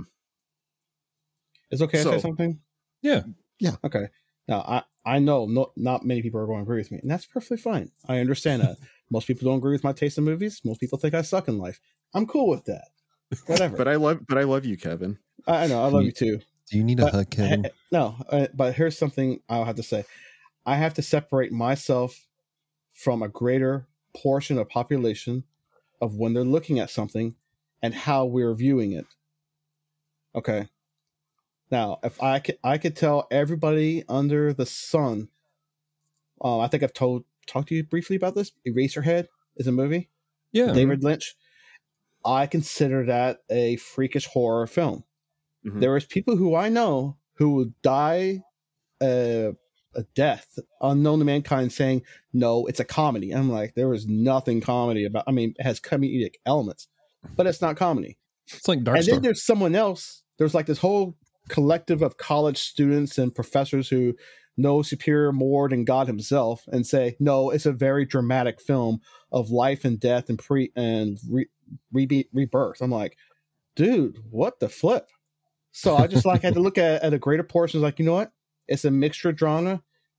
It's okay to say something? Yeah. Yeah. Okay. Now, I know not many people are going to agree with me, and that's perfectly fine. I understand that. Most people don't agree with my taste in movies. Most people think I suck in life. I'm cool with that. Whatever. But I love you, Kevin. I know. I love you too. Do you need a hug, Kevin? No, but here's something I'll have to say. I have to separate myself from a greater portion of population of when they're looking at something and how we're viewing it. Okay. Now, if I could tell everybody under the sun, I think I've talked to you briefly about this. Eraserhead is a movie. Yeah. David Lynch. I consider that a freakish horror film. Mm-hmm. There is people who I know who would die a death, Unknown to Mankind saying, no, it's a comedy. I'm like, there was nothing comedy about, I mean, it has comedic elements, but it's not comedy. It's like Dark And Star. then there's someone else. There's like this whole collective of college students and professors who know Superior more than God himself and say, no, it's a very dramatic film of life and death and rebirth. I'm like, dude, what the flip? So I just like had to look at a greater portion. Like, you know what? It's a mixture genre.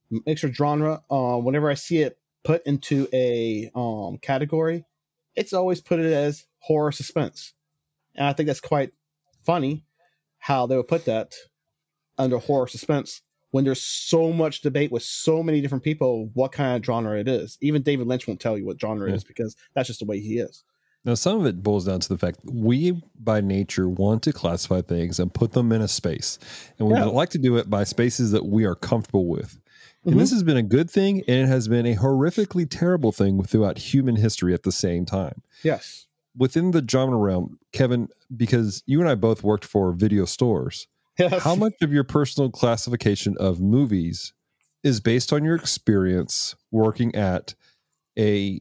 Whenever I see it put into a category, it's always put it as horror suspense. And I think that's quite funny how they would put that under horror suspense when there's so much debate with so many different people what kind of genre it is. Even David Lynch won't tell you what genre it is because that's just the way he is. Now, some of it boils down to the fact we, by nature, want to classify things and put them in a space. And we like to do it by spaces that we are comfortable with. And this has been a good thing, and it has been a horrifically terrible thing throughout human history at the same time. Yes. Within the genre realm, Kevin, because you and I both worked for video stores, Yes. how much of your personal classification of movies is based on your experience working at a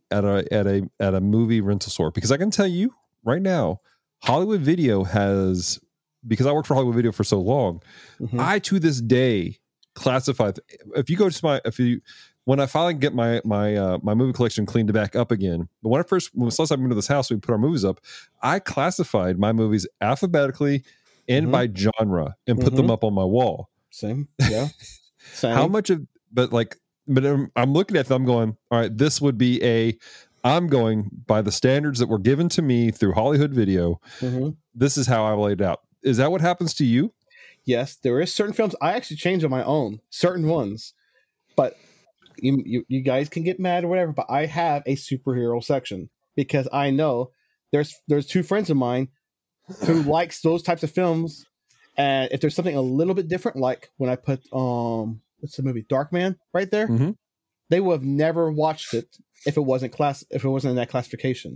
movie rental store? Because I can tell you right now, Hollywood Video has, because I worked for Hollywood Video for so long, I to this day classify. If you go to when I finally get my movie collection cleaned back up again, but when the last time I moved to this house, we put our movies up. I classified my movies alphabetically and by genre and put them up on my wall. Same. Yeah. Same. How much of, but I'm looking at them, I'm going, all right, this would be I'm going by the standards that were given to me through Hollywood Video. This is how I laid it out. Is that what happens to you? Yes, there is certain films I actually change on my own, certain ones, but you guys can get mad or whatever, but I have a superhero section because I know there's two friends of mine who likes those types of films, and if there's something a little bit different, like when I put what's the movie Darkman right there, they would have never watched it if it wasn't in that classification.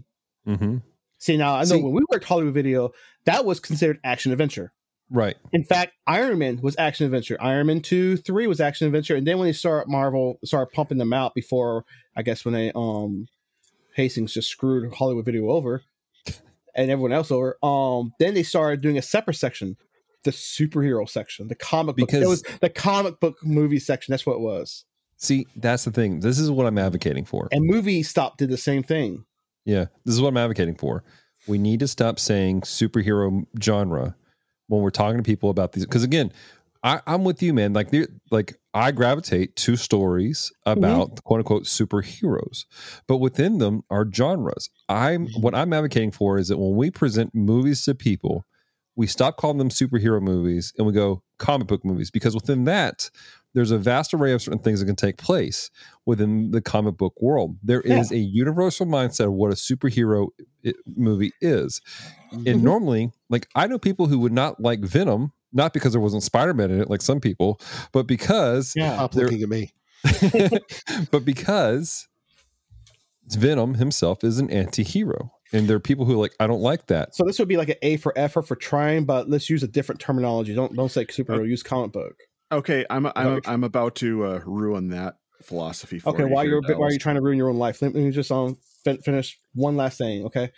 See, now I know when we worked Hollywood Video, that was considered action adventure. Right. In fact, Iron Man was action adventure. Iron Man 2, 3 was action adventure, and then when Marvel started pumping them out before, I guess when they Hastings just screwed Hollywood Video over and everyone else over, then they started doing a separate section, the superhero section, the comic book. It was the comic book movie section. That's what it was. See, that's the thing. This is what I'm advocating for. And Movie Stop did the same thing. Yeah, this is what I'm advocating for. We need to stop saying superhero genre when we're talking to people about these, because again, I'm with you, man. Like I gravitate to stories about quote unquote superheroes, but within them are genres. What I'm advocating for is that when we present movies to people, we stop calling them superhero movies and we go comic book movies, because within that, there's a vast array of certain things that can take place within the comic book world. There is a universal mindset of what a superhero movie is. And normally, like I know people who would not like Venom, not because there wasn't Spider-Man in it, like some people, but because Stop looking at me. but because Venom himself is an anti-hero. And there are people who are like, I don't like that. So this would be like an A for effort for trying, but let's use a different terminology. Don't say superhero, use comic book. Okay, I'm about to ruin that philosophy for you. Okay, why are you trying to ruin your own life? Let me just finish one last thing, okay?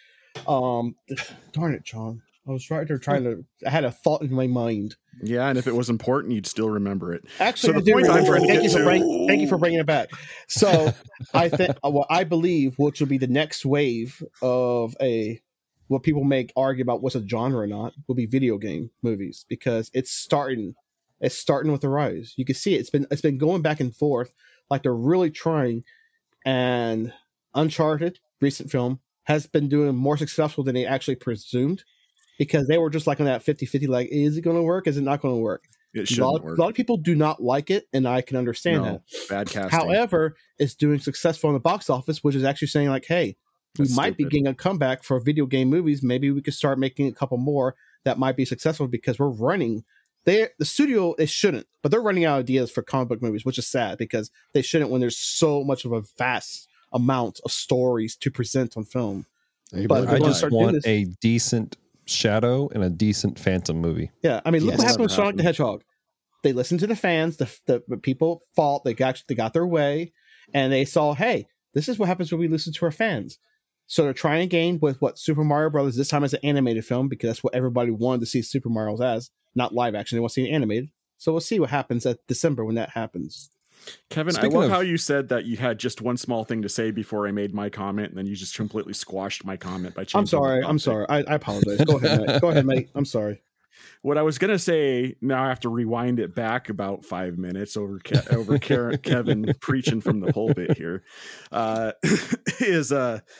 Darn it, John. I was trying to. I had a thought in my mind. Yeah, and if it was important, you'd still remember it. Actually, so the point I'm trying to get to. Thank you for bringing it back. So I think I believe which will be the next wave of what people may argue about what's a genre or not will be video game movies, because it's starting with the rise. You can see it. It's been going back and forth, like they're really trying. And Uncharted, recent film, has been doing more successful than they actually presumed, because they were just like on that 50-50, like, is it going to work? Is it not going to work? It shouldn't work. A lot of people do not like it, and I can understand that. Bad casting. However, it's doing successful in the box office, which is actually saying like, hey, we might be getting a comeback for video game movies. Maybe we could start making a couple more that might be successful, because we're running. The studio, they shouldn't, but they're running out of ideas for comic book movies, which is sad, because they shouldn't when there's so much of a vast amount of stories to present on film. But I just want a decent Shadow and a decent Phantom movie. Yeah, I mean, look what happened with Sonic the Hedgehog. they listened to the fans. The people fought. They got their way, and they saw, hey, this is what happens when we listen to our fans. So they're trying again with what Super Mario Brothers, this time as an animated film, because that's what everybody wanted to see Super Mario's as, not live action. They want to see it animated. So we'll see what happens at December when that happens. Kevin, I love how you said that you had just one small thing to say before I made my comment, and then you just completely squashed my comment by changing. I'm sorry. I apologize. Go ahead, mate. Go ahead, mate. I'm sorry. What I was going to say, now I have to rewind it back about 5 minutes over Kevin preaching from the pulpit here, is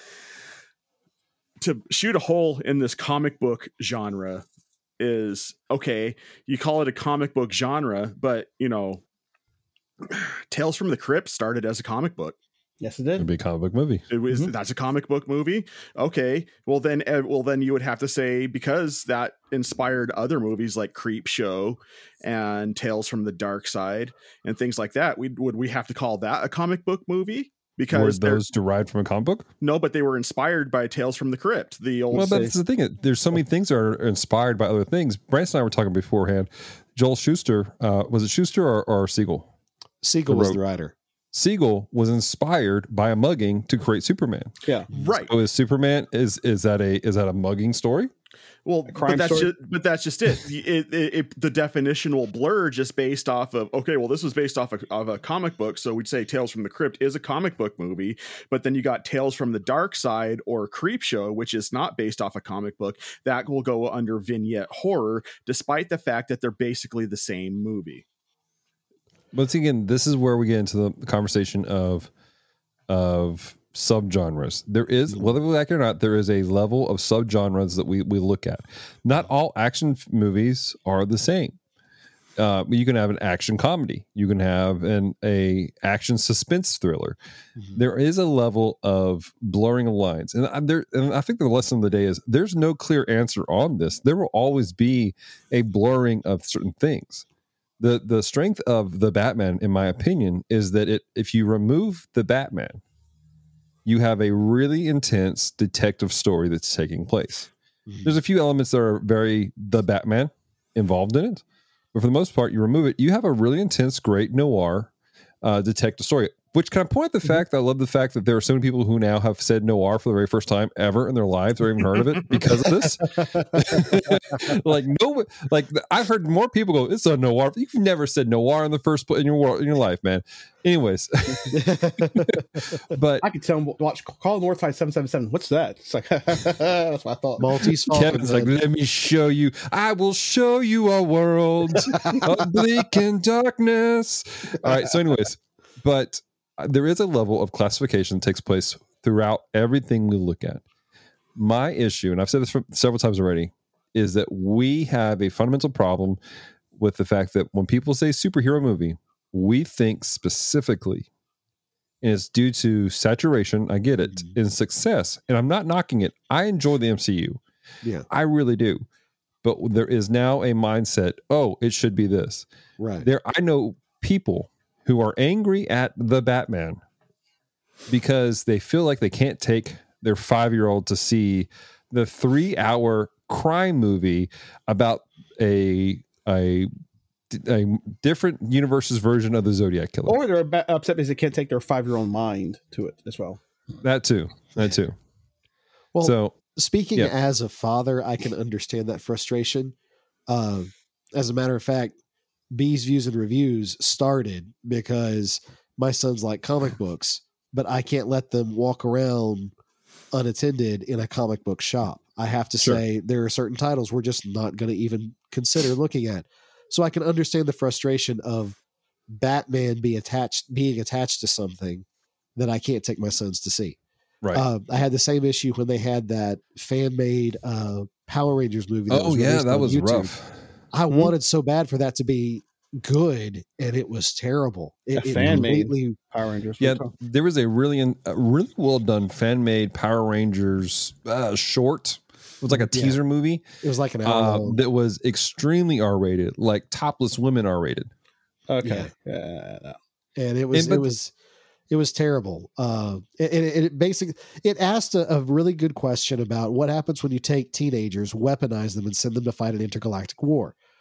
to shoot a hole in this comic book genre is, okay, you call it a comic book genre, but, you know, Tales from the Crypt started as a comic book. Yes, it did. It'd be a comic book movie. It was That's a comic book movie. Okay, well then you would have to say, because that inspired other movies like Creepshow and Tales from the Dark Side and things like that. Would we have to call that a comic book movie? Because were those derived from a comic book? No, but they were inspired by Tales from the Crypt. The old. Well, but that's the thing. There's so many things that are inspired by other things. Branson and I were talking beforehand. Joel Schuster, was it Schuster or Siegel? Siegel was the writer. Siegel was inspired by a mugging to create Superman. Yeah, right. So is Superman is that a mugging story? Well, but that's just it. The definition will blur just based off of, okay, well, this was based off of a comic book, so we'd say Tales from the Crypt is a comic book movie, but then you got Tales from the Dark Side or Creepshow, which is not based off a comic book, that will go under vignette horror, despite the fact that they're basically the same movie. But again, this is where we get into the conversation of subgenres. There is, whether we like it or not, there is a level of subgenres that we look at. Not all action movies are the same. You can have an action comedy. You can have a action suspense thriller. Mm-hmm. There is a level of blurring of lines, and I think the lesson of the day is there's no clear answer on this. There will always be a blurring of certain things. The strength of the Batman, in my opinion, is that if you remove the Batman, you have a really intense detective story that's taking place. Mm-hmm. There's a few elements that are very the Batman involved in it, but for the most part, you remove it, you have a really intense, great noir detective story. Which kind of point at the fact that I love the fact that there are so many people who now have said noir for the very first time ever in their lives or even heard of it because of this. I've heard more people go, "It's a noir." You've never said noir in the first place in your life, man. Anyways, but I could tell him watch Call Northside 777. What's that? It's like that's what I thought. Maltese Kevin's like, let me show you. I will show you a world of bleak and darkness. All right. So, anyways, but there is a level of classification that takes place throughout everything we look at. My issue, and I've said this several times already, is that we have a fundamental problem with the fact that when people say superhero movie, we think specifically, and it's due to saturation. I get it, in success, and I'm not knocking it. I enjoy the MCU. Yeah, I really do. But there is now a mindset, oh, it should be this. Right. I know people who are angry at the Batman because they feel like they can't take their 5-year-old to see the 3-hour crime movie about a different universe's version of the Zodiac Killer. Or they're upset because they can't take their 5-year-old mind to it as well. That too. Well, so speaking as a father, I can understand that frustration. As a matter of fact, B's Views and Reviews started because my sons like comic books, but I can't let them walk around unattended in a comic book shop. I have to say there are certain titles we're just not going to even consider looking at. So I can understand the frustration of Batman being attached to something that I can't take my sons to see. Right. I had the same issue when they had that fan-made Power Rangers movie. That was YouTube. rough. I wanted so bad for that to be good, and it was terrible. It fan-made Power Rangers. Yeah, there was a really well done fan-made Power Rangers short. It was like a teaser movie. It was like an hour long. That was extremely R-rated, like topless women R-rated. Okay. Yeah. And it was terrible. It basically asked a really good question about what happens when you take teenagers, weaponize them, and send them to fight an intergalactic war.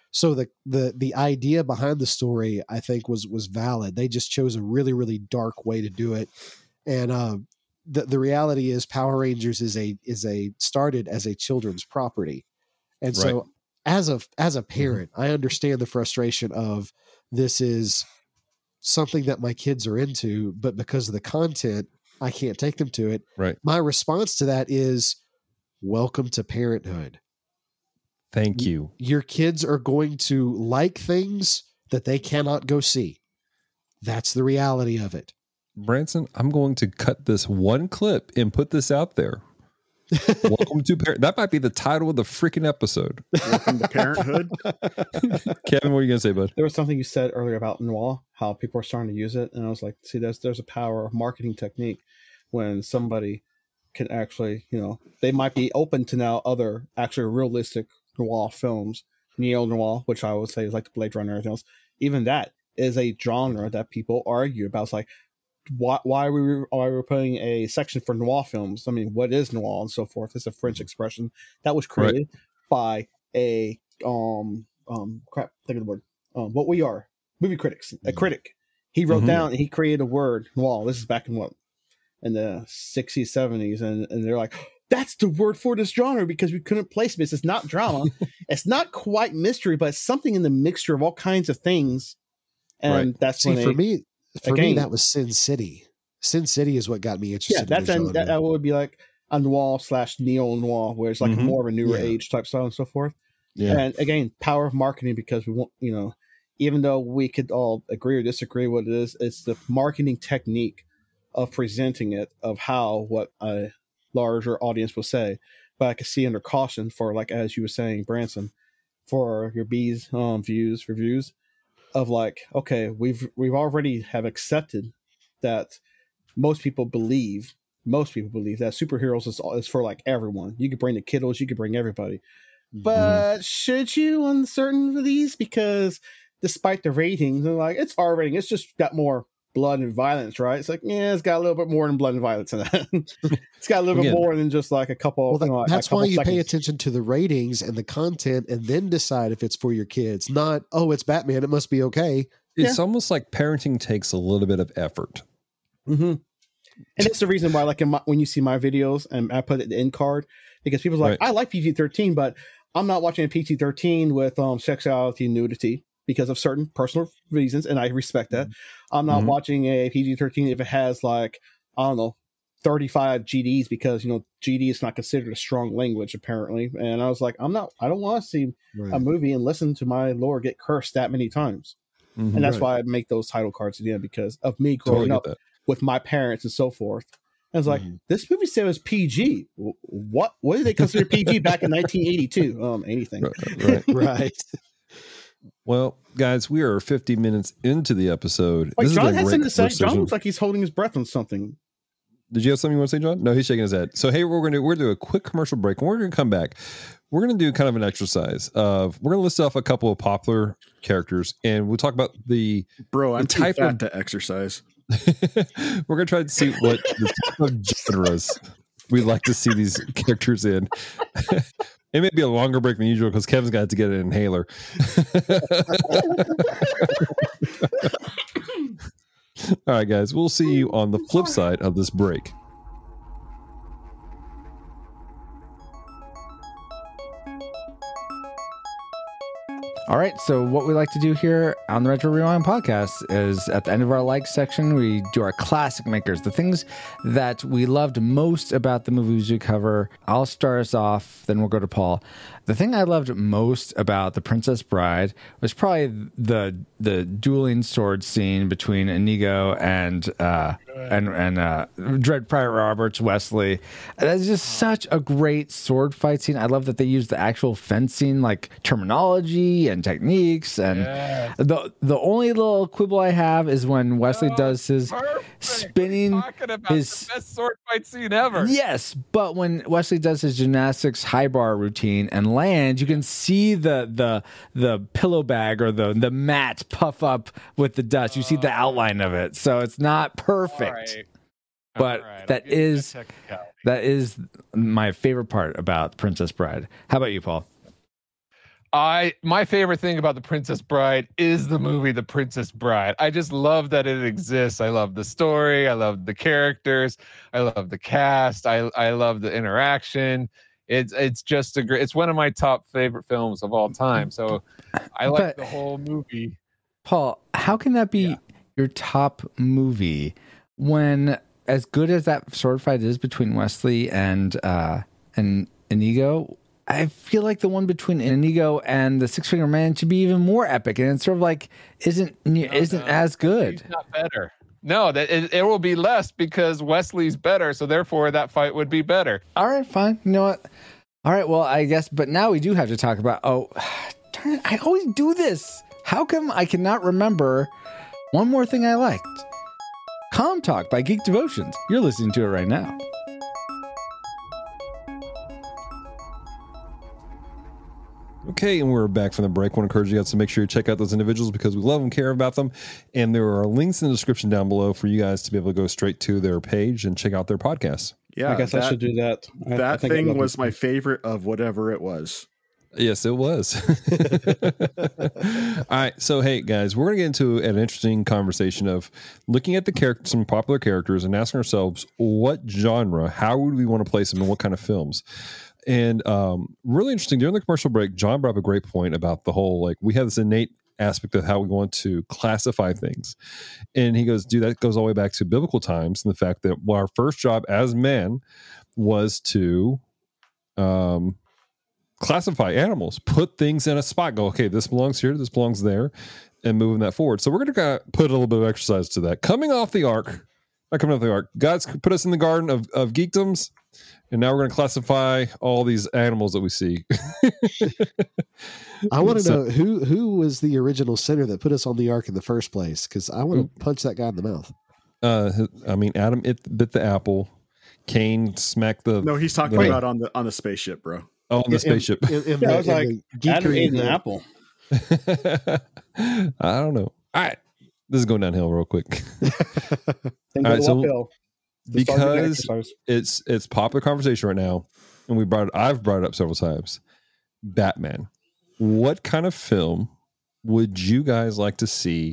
So the idea behind the story, I think, was valid. They just chose a really, really dark way to do it. And the reality is Power Rangers is started as a children's property. And so as a parent, I understand the frustration of this is something that my kids are into, but because of the content, I can't take them to it. Right. My response to that is welcome to parenthood. Thank you. Your kids are going to like things that they cannot go see. That's the reality of it. Branson, I'm going to cut this one clip and put this out there. Welcome to Parent. That might be the title of the freaking episode. Welcome to Parenthood. Kevin, what are you going to say, bud? There was something you said earlier about noir, how people are starting to use it, and I was like, see, there's a power of marketing technique when somebody can actually, they might be open to now other actually realistic noir films, neo-noir, which I would say is like the Blade Runner and everything else. Even that is a genre that people argue about. It's like, why are we putting a section for noir films? I mean, what is noir and so forth? It's a French expression that was created by a think of the word. What we are, movie critics, a critic. He wrote down and he created a word, noir. This is back in the 60s, 70s, and they're like, that's the word for this genre because we couldn't place it. It's not drama. It's not quite mystery, but it's something in the mixture of all kinds of things. And that's for me, that was Sin City. Sin City is what got me interested. Yeah, that would be like a noir / neo-noir, where it's like more of a newer age type style and so forth. Yeah. And again, power of marketing, because we want, even though we could all agree or disagree what it is, it's the marketing technique of presenting it, of how what a larger audience will say. But I could see under caution for, like, as you were saying, Branson, for your B's reviews of like, okay, we've already have accepted that most people believe that superheroes is for like everyone. You could bring the kiddos, you could bring everybody. But should you on certain of these? Because despite the ratings, they're like, it's R rating, it's just got more blood and violence, right? It's like, yeah, it's got a little bit more than blood and violence in that. It's got a little bit more than just like a couple. Well, that's why you pay attention to the ratings and the content, and then decide if it's for your kids. Not, oh, it's Batman, it must be okay. It's almost like parenting takes a little bit of effort. And it's the reason why, like, when you see my videos, and I put it in the end card, because people's like, I like PG-13, but I'm not watching a PG-13 with sexuality and nudity because of certain personal reasons, and I respect that. I'm not watching a PG-13 if it has, like, I don't know, 35 GDs, because, GD is not considered a strong language, apparently. And I was like, I don't want to see a movie and listen to my lord get cursed that many times. And that's why I make those title cards at the end, because of me growing up with my parents and so forth. And it's like, this movie said it was PG. What did they consider PG back in 1982? Anything. Right. Well, guys, we are 50 minutes into the episode. Wait, John has something to say. John looks like he's holding his breath on something. Did you have something you want to say, John? No, he's shaking his head. So, hey, we're going to do a quick commercial break, and we're going to come back. We're going to do kind of an exercise of, we're going to list off a couple of popular characters, and we'll talk about the I'm too fat to exercise. We're going to try to see what the type of genres we like to see these characters in. It may be a longer break than usual because Kevin's got to get an inhaler. All right, guys, we'll see you on the flip side of this break. All right, so what we like to do here on the Retro Rewind podcast is at the end of our like section, we do our classic makers, the things that we loved most about the movies we cover. I'll start us off, then we'll go to Paul. The thing I loved most about The Princess Bride was probably the dueling sword scene between Inigo and Dread Pirate Roberts, Wesley. That's just such a great sword fight scene. I love that they use the actual fencing like terminology and techniques. And the only little quibble I have is when Wesley does his spinning, his the best sword fight scene ever. Yes, but when Wesley does his gymnastics high bar routine and lands, you can see the pillow bag or the mat puff up with the dust. You see the outline of it, so it's not perfect. But that is my favorite part about Princess Bride. How about you, Paul? My favorite thing about The Princess Bride is the movie The Princess Bride. I just love that it exists. I love the story. I love the characters. I love the cast. I love the interaction. It's just it's one of my top favorite films of all time. So I like the whole movie. Paul, how can that be your top movie when, as good as that sword fight is between Wesley and Inigo, I feel like the one between Inigo and the Six Finger Man should be even more epic, and it's sort of like isn't as good. He's not better. No, that it will be less because Wesley's better, so therefore that fight would be better. All right, fine. You know what? All right, well, I guess, but now we do have to talk about. Oh, darn it! I always do this. How come I cannot remember one more thing I liked? Calm Talk by Geek Devotions. You're listening to it right now. Okay, and we're back from the break. I want to encourage you guys to make sure you check out those individuals because we love them, care about them. And there are links in the description down below for you guys to be able to go straight to their page and check out their podcasts. Yeah, I guess I should do that. That thing was my favorite of whatever it was. Yes, it was. All right. So, hey, guys, we're going to get into an interesting conversation of looking at some popular characters and asking ourselves what genre, how would we want to place them and what kind of films? And really interesting, during the commercial break, John brought up a great point about the whole, like, we have this innate aspect of how we want to classify things. And he goes, dude, that goes all the way back to biblical times and the fact that our first job as men was to classify animals, put things in a spot, go, okay, this belongs here, this belongs there, and moving that forward. So we're going to kind of put a little bit of exercise to that. Coming off the ark, God's put us in the garden of geekdoms, and now we're going to classify all these animals that we see. I want to know who was the original sinner that put us on the ark in the first place, because I want to punch that guy in the mouth. I mean, Adam bit the apple. Cain smacked the... No, he's talking about on the spaceship, bro. Oh, on the spaceship. I was like, Adam ate an apple. I don't know. All right. This is going downhill real quick. All right, so because it's popular conversation right now, and I've brought it up several times. Batman. What kind of film would you guys like to see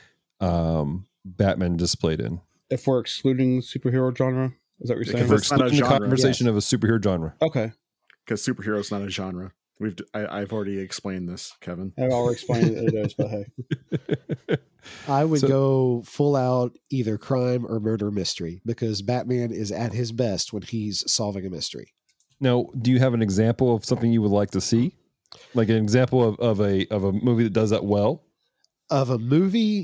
Batman displayed in? If we're excluding superhero genre, is that what you're saying? If we're excluding the conversation of a superhero genre. Okay. Because superhero is not a genre. I've already explained this, Kevin. I've already explained it is, but hey. I would go full out either crime or murder mystery, because Batman is at his best when he's solving a mystery. Now, do you have an example of something you would like to see? Like an example of a movie that does that well? Of a movie?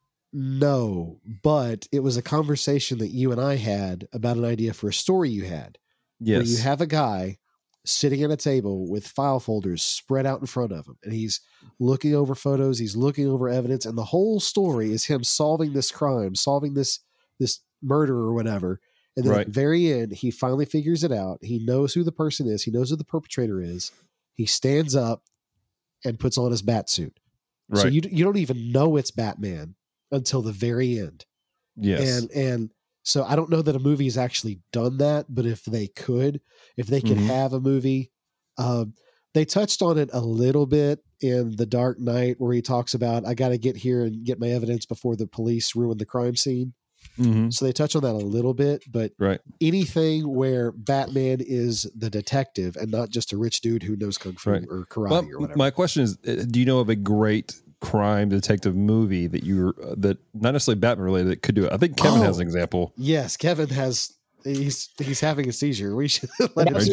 No, but it was a conversation that you and I had about an idea for a story you had. Yes. Where you have a guy sitting at a table with file folders spread out in front of him, and he's looking over photos, he's looking over evidence, and the whole story is him solving this crime, solving this murder or whatever. And then at the very end, he finally figures it out. He knows who the person is. He knows who the perpetrator is. He stands up and puts on his bat suit. Right. So you don't even know it's Batman until the very end. Yes. And so I don't know that a movie has actually done that, but if they could have a movie, they touched on it a little bit in The Dark Knight, where he talks about, I got to get here and get my evidence before the police ruin the crime scene. Mm-hmm. So they touch on that a little bit, but anything where Batman is the detective and not just a rich dude who knows kung fu or karate or whatever. My question is, do you know of a great crime detective movie that not necessarily Batman related that could do it? I think Kevin has an example. Yes, Kevin has. He's having a seizure. We should let him.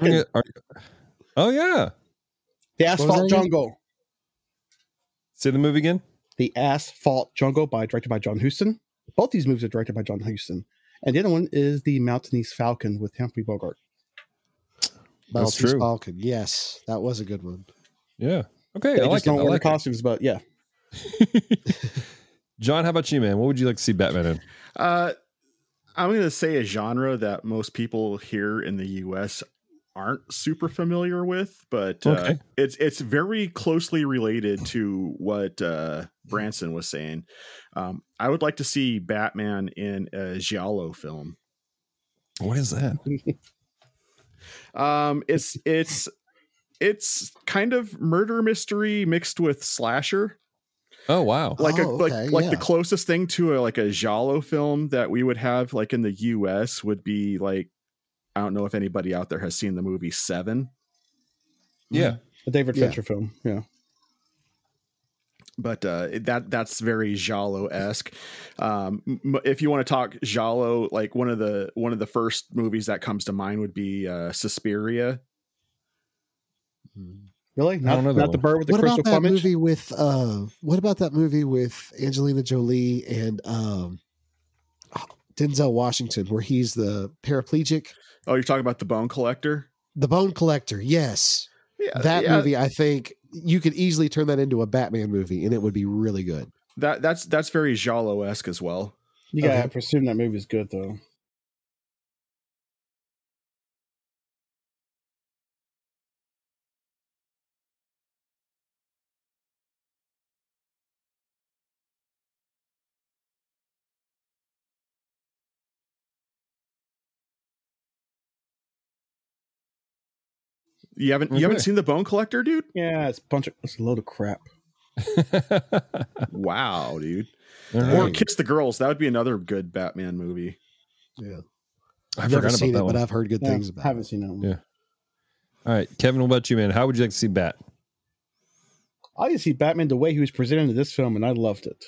Oh yeah, The Asphalt Jungle. Say the movie again. The Asphalt Jungle, directed by John Huston. Both these movies are directed by John Huston. And the other one is The Maltese Falcon with Humphrey Bogart. Maltese Falcon. Yes, that was a good one. Yeah. Okay. They just don't wear the costumes, but yeah. John, how about you, man? What would you like to see Batman in? I'm going to say a genre that most people here in the U.S. aren't super familiar with, but it's very closely related to what Branson was saying. I would like to see Batman in a giallo film. What is that? It's It's kind of murder mystery mixed with slasher. Oh wow! Like okay, the closest thing to a giallo film that we would have like in the US would be like, I don't know if anybody out there has seen the movie Seven. Yeah, a David Fincher film. Yeah. But that's very giallo-esque. If you want to talk giallo, like one of the first movies that comes to mind would be Suspiria. Really? I don't know that Not the one. bird with the What crystal about that plumage? movie with what about that movie with Angelina Jolie and Denzel Washington where he's the paraplegic? Oh, you're talking about The Bone Collector? The Bone Collector, yes. Yeah, That movie, I think you could easily turn that into a Batman movie and it would be really good. That's very giallo-esque as well. You gotta Okay. presume that movie is good though. You haven't Okay. seen The Bone Collector, dude? Yeah, it's a load of crap. Wow, dude. All Or right. Kiss the Girls. That would be another good Batman movie. Yeah. I I've never forgot seen about it, that one. but I've heard good Yeah, things about haven't it. seen that one. Yeah. All right, Kevin, what about you, man? How would you like to see Bat? I didn't see Batman the way he was presented in this film, and I loved it.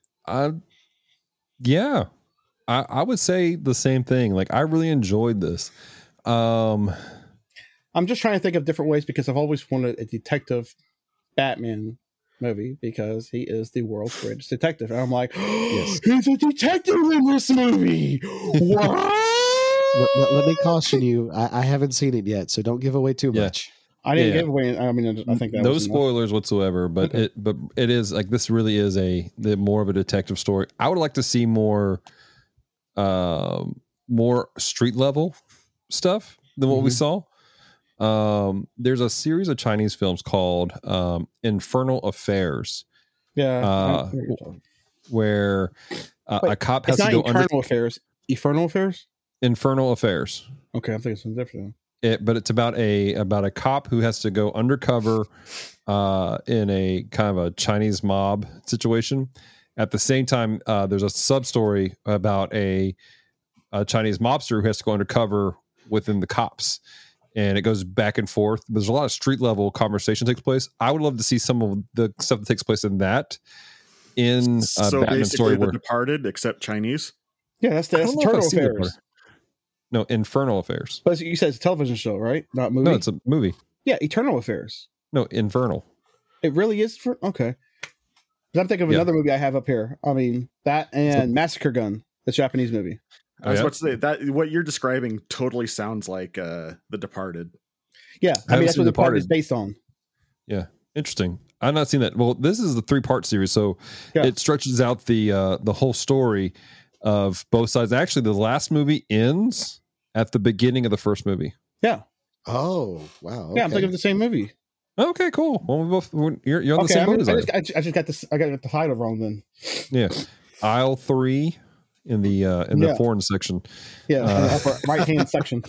Yeah, I would say the same thing. Like, I really enjoyed this. I'm just trying to think of different ways because I've always wanted a detective Batman movie because he is the world's greatest detective. And I'm like, Yes. he's a detective in this movie. What? Let me caution you. I haven't seen it yet, so don't give away too Yeah. much. I didn't Yeah. give away. I mean, I think that no was enough. spoilers whatsoever, but Okay. it is like this really is the more of a detective story. I would like to see more street level stuff than what we saw. There's a series of Chinese films called Infernal Affairs, Yeah. Uh, where a Wait, cop has it's to not go under Eternal Affairs. Infernal Affairs? Infernal Affairs. Okay, I'm thinking something different. But it's about a cop who has to go undercover in a kind of a Chinese mob situation. At the same time, there's a sub story about a Chinese mobster who has to go undercover within the cops, and it goes back and forth. There's a lot of street level conversation takes place. I would love to see some of the stuff that takes place in that in So Batman basically, story. The Where Departed, except Chinese. Yeah, that's I don't know if Eternal I've seen The Affairs. Departed. No, Infernal Affairs. But you said it's a television show, right? Not movie. No, it's a movie. Yeah, Eternal Affairs. No, Infernal. It really is for okay. 'Cause I'm thinking of Yeah. another movie I have up here. I mean, that and Massacre Gun, the Japanese movie. I was yeah? about to say that what you're describing totally sounds like The Departed. Yeah, I haven't that's seen what the part Departed. is based on. Yeah, interesting. I've not seen that. Well, this is the 3-part series, so Yeah. it stretches out the whole story of both sides. Actually, the last movie ends at the beginning of the first movie. Yeah, Oh, wow. yeah, I'm okay. thinking of the same movie. Okay, cool. Well, you're on the Okay, same boat as I am. I just got this. I got the title wrong then. Yeah, aisle 3 in the Yeah. foreign section. Yeah, upper right hand section.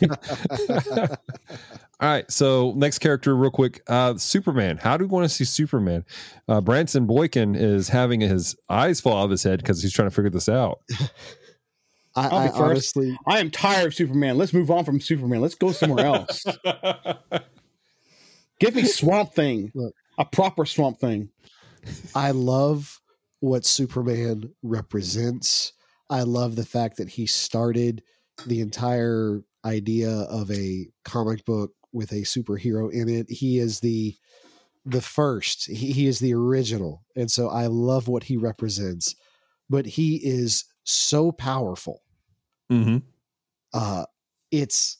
All right, so next character, real quick. Superman. How do we want to see Superman? Branson Boykin is having his eyes fall out of his head because he's trying to figure this out. I'll I be first. honestly, I am tired of Superman. Let's move on from Superman. Let's go somewhere else. Give me Swamp Thing, Look. a proper Swamp Thing. I love what Superman represents. I love the fact that he started the entire idea of a comic book with a superhero in it. He is the first. He is the original, and so I love what he represents. But he is so powerful. Mm-hmm. It's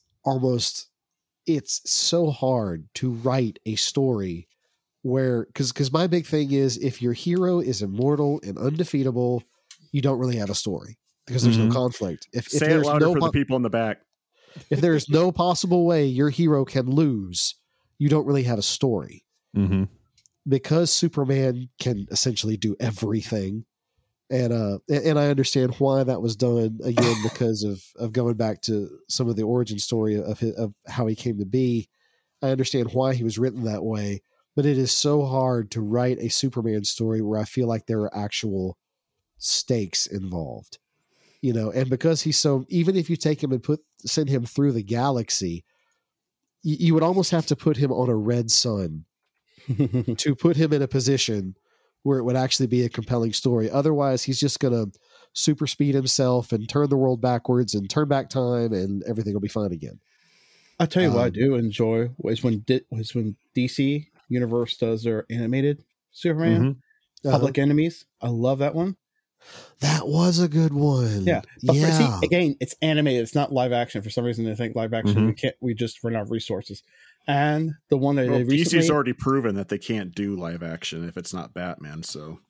so hard to write a story where because my big thing is if your hero is immortal and undefeatable, you don't really have a story because there's Mhm. no conflict. If Say it there's louder no for the people in the back. if there's no possible way your hero can lose, you don't really have a story. Mm-hmm. Because Superman can essentially do everything. And I understand why that was done again because of going back to some of the origin story of how he came to be. I understand why he was written that way, but it is so hard to write a Superman story where I feel like there are actual stakes involved, and because he's so, even if you take him and send him through the galaxy, you would almost have to put him on a red sun to put him in a position where it would actually be a compelling story. Otherwise, he's just going to super speed himself and turn the world backwards and turn back time, and everything will be fine again. I'll tell you what I do enjoy is when DC Universe does their animated Superman, Public Enemies. I love that one. That was a good one. Yeah. But again, it's animated. It's not live action. For some reason, they think live action, we just run out of resources. And the one that they recently... DC's already proven that they can't do live action if it's not Batman, so...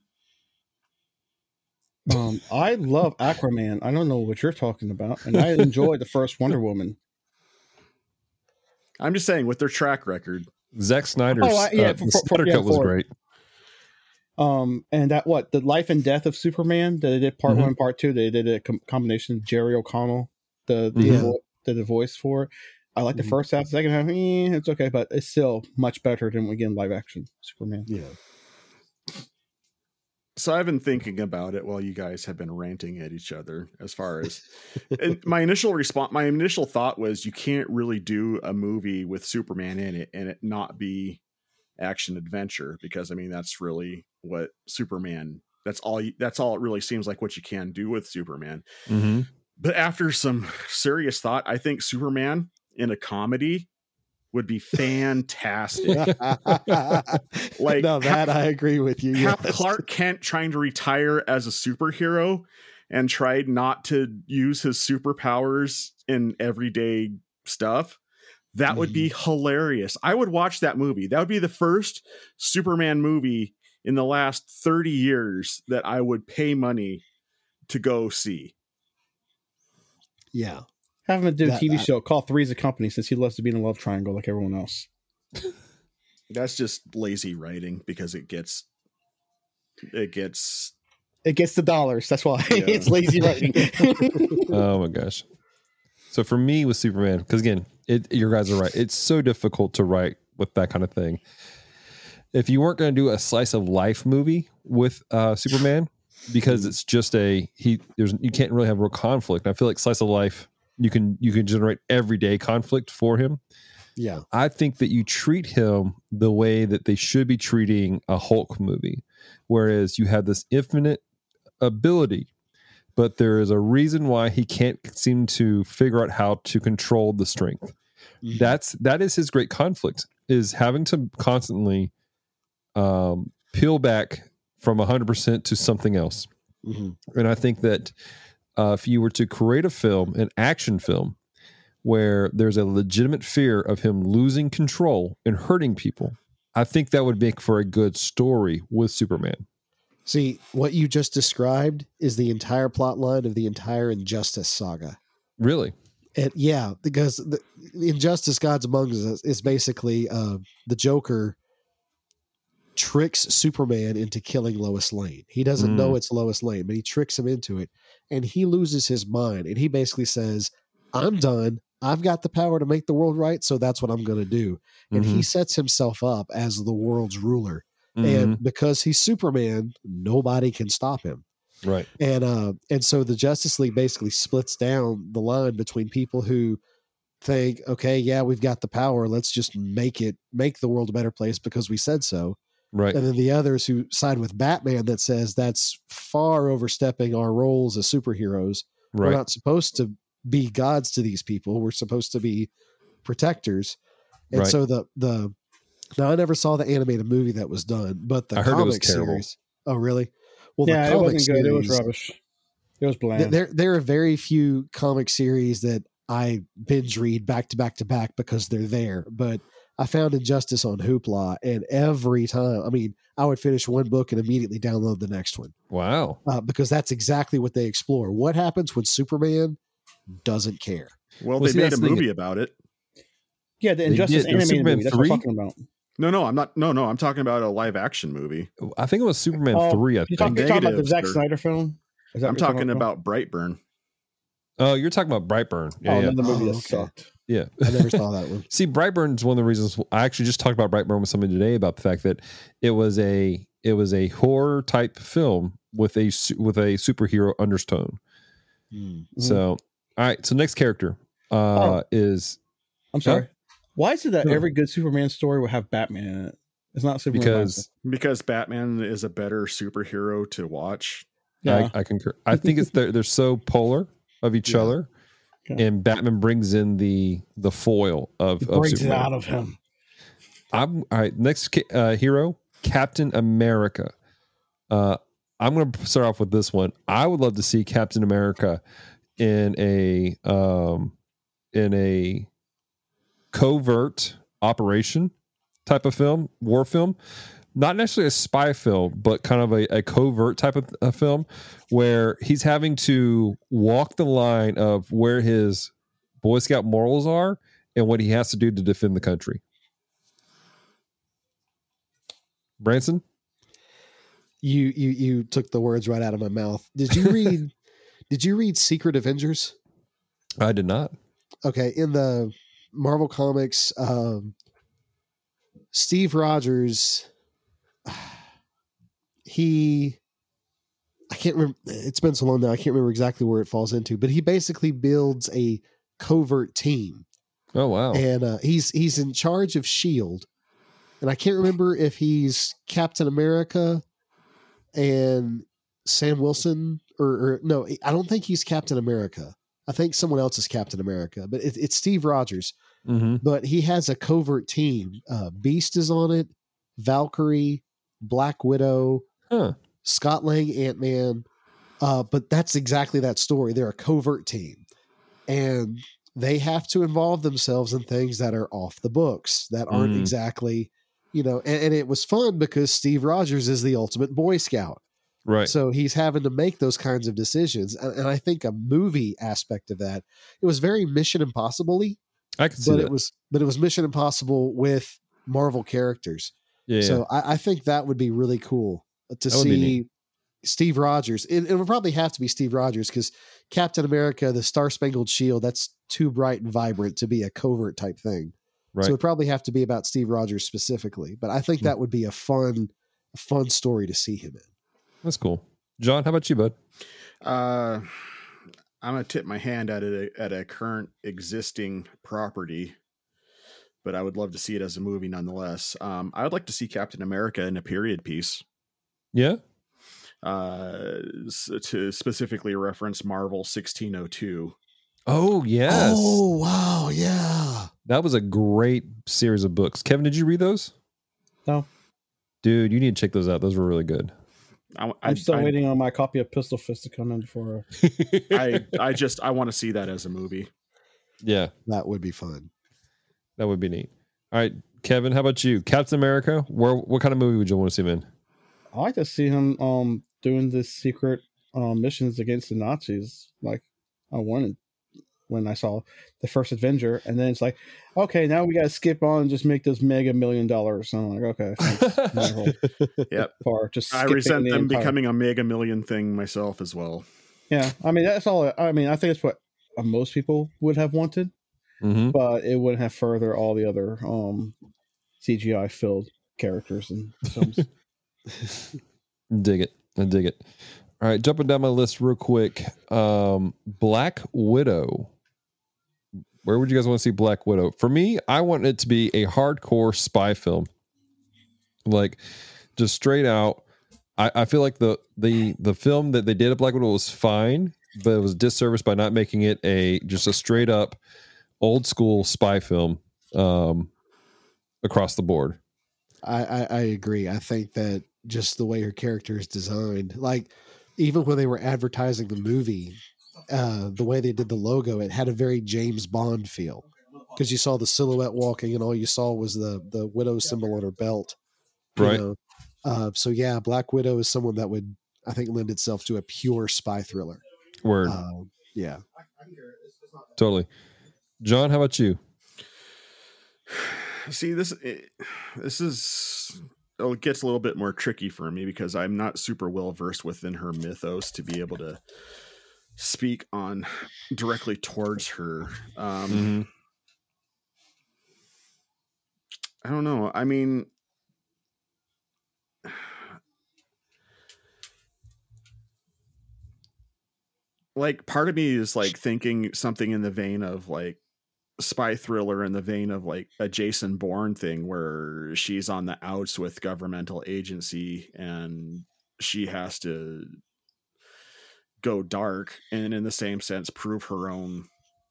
I love Aquaman. I don't know what you're talking about. And I enjoyed the first Wonder Woman. I'm just saying, with their track record. Zack Snyder's Snyder Cut was great. And that the Life and Death of Superman that they did part 1 and part 2, they did a combination of Jerry O'Connell, the voice for it. I like the first half, the second half, it's okay, but it's still much better than live action Superman. Yeah. So I've been thinking about it while you guys have been ranting at each other as far as and my initial thought was you can't really do a movie with Superman in it and it not be action adventure, because I mean, that's really what Superman, that's all it really seems like what you can do with Superman. But after some serious thought, I think Superman in a comedy would be fantastic. Like, no, I agree with you. Have Clark Kent trying to retire as a superhero and tried not to use his superpowers in everyday stuff. That would be hilarious. I would watch that movie. That would be the first Superman movie in the last 30 years that I would pay money to go see. Yeah. Have him do a TV show. Call Three's a Company, since he loves to be in a love triangle like everyone else. That's just lazy writing because it gets the dollars. That's why it's lazy writing. Oh my gosh. So for me with Superman, because again, your guys are right. It's so difficult to write with that kind of thing. If you weren't going to do a slice of life movie with Superman, because it's just you can't really have real conflict. I feel like slice of life, you can generate everyday conflict for him. Yeah. I think that you treat him the way that they should be treating a Hulk movie, whereas you have this infinite ability, but there is a reason why he can't seem to figure out how to control the strength. That is his great conflict, is having to constantly peel back from 100% to something else. And I think that if you were to create a film, an action film, where there's a legitimate fear of him losing control and hurting people, I think that would make for a good story with Superman. See, what you just described is the entire plot line of the entire Injustice saga. Really? And yeah, because the Injustice Gods Among Us is basically the Joker tricks Superman into killing Lois Lane. He doesn't know it's Lois Lane, but he tricks him into it, and he loses his mind. And he basically says, I'm done. I've got the power to make the world right, so that's what I'm going to do. And he sets himself up as the world's ruler. And because he's Superman, nobody can stop him. Right. And so the Justice League basically splits down the line between people who think, okay, yeah, we've got the power. Let's just make the world a better place because we said so. Right. And then the others who side with Batman that says that's far overstepping our roles as superheroes. Right. We're not supposed to be gods to these people. We're supposed to be protectors. And so now I never saw the animated movie that was done, but the comic series. Oh, really? Well, yeah, the comic it wasn't series, good. It was rubbish. It was bland. There are very few comic series that I binge read back to back to back because they're there. But I found Injustice on Hoopla, and every time, I would finish one book and immediately download the next one. Wow. Because that's exactly what they explore. What happens when Superman doesn't care? Well, they made a movie about it. Yeah, the Injustice animated movie. That's what I'm talking about. No, I'm not. No, I'm talking about a live action movie. I think it was Superman 3. You're talking about the Zack Snyder film? I'm talking about Brightburn. Oh, you're talking about Brightburn. Yeah, the movie that sucked. Yeah. I never saw that one. See, Brightburn's one of the reasons I actually just talked about Brightburn with somebody today about the fact that it was a horror type film with a superhero undertone. Mm-hmm. So, all right. So next character is I'm sorry. Why is it that Sure. every good Superman story will have Batman in it? It's not Superman. Because Batman is a better superhero to watch. Yeah. I concur. I think it's they're so polar of each Yeah. other, Okay. and Batman brings in the foil of brings it Superman. out of him. All right. Next hero, Captain America. I'm going to start off with this one. I would love to see Captain America in a covert operation type of film, war film. Not necessarily a spy film, but kind of a covert type of a film where he's having to walk the line of where his Boy Scout morals are and what he has to do to defend the country. Branson? You took the words right out of my mouth. Did you read Secret Avengers? I did not. Okay, in the Marvel Comics, Steve Rogers, I can't remember. It's been so long now. I can't remember exactly where it falls into, but he basically builds a covert team. Oh, wow. And he's in charge of S.H.I.E.L.D. And I can't remember if he's Captain America and Sam Wilson or no, I don't think he's Captain America. I think someone else is Captain America, but it's Steve Rogers. Mm-hmm. But he has a covert team. Beast is on it, Valkyrie, Black Widow, Scott Lang, Ant-Man. But that's exactly that story. They're a covert team. And they have to involve themselves in things that are off the books, that aren't exactly, and it was fun because Steve Rogers is the ultimate Boy Scout. Right. So he's having to make those kinds of decisions. And I think a movie aspect of that, it was very Mission Impossible-y. I can see but that. it was Mission Impossible with Marvel characters. Yeah. So I think that would be really cool to That would be see neat. Steve Rogers. It would probably have to be Steve Rogers because Captain America, the Star Spangled Shield, that's too bright and vibrant to be a covert type thing. Right. So it would probably have to be about Steve Rogers specifically. But I think that would be a fun story to see him in. That's cool. John, how about you, bud? I'm gonna tip my hand at a current existing property, but I would love to see it as a movie nonetheless. I would like to see Captain America in a period piece. Yeah. To specifically reference Marvel 1602. Oh, yes. Oh, wow. Yeah. That was a great series of books. Kevin, did you read those? No. Dude, you need to check those out. Those were really good. I'm still waiting on my copy of Pistol Fist to come in before. I want to see that as a movie. Yeah. That would be fun. That would be neat. All right, Kevin, how about you? Captain America? What kind of movie would you want to see him in? I like to see him doing this secret missions against the Nazis. Like I wanted when I saw the first Avenger, and then it's like, okay, now we got to skip on and just make this mega $1 million. And I'm like, okay, thanks. Yep. Just I resent them becoming a mega million thing myself as well. Yeah, I mean that's all. I mean, I think it's what most people would have wanted, but it wouldn't have furthered all the other CGI filled characters and films. Dig it. I dig it. All right, jumping down my list real quick. Black Widow. Where would you guys want to see Black Widow? For me, I want it to be a hardcore spy film. Like, just straight out. I feel like the film that they did at Black Widow was fine, but it was disserviced by not making it just a straight up old school spy film across the board. I agree. I think that just the way her character is designed, like even when they were advertising the movie, the way they did the logo, it had a very James Bond feel because you saw the silhouette walking and all you saw was the Widow symbol on her belt. Right. So yeah, Black Widow is someone that would, I think, lend itself to a pure spy thriller. Word. Yeah. Totally. John, how about you? See, this is it gets a little bit more tricky for me because I'm not super well versed within her mythos to be able to speak on directly towards her. I don't know. I mean, like part of me is like thinking something in the vein of like spy thriller, in the vein of like a Jason Bourne thing where she's on the outs with governmental agency and she has to go dark and in the same sense prove her own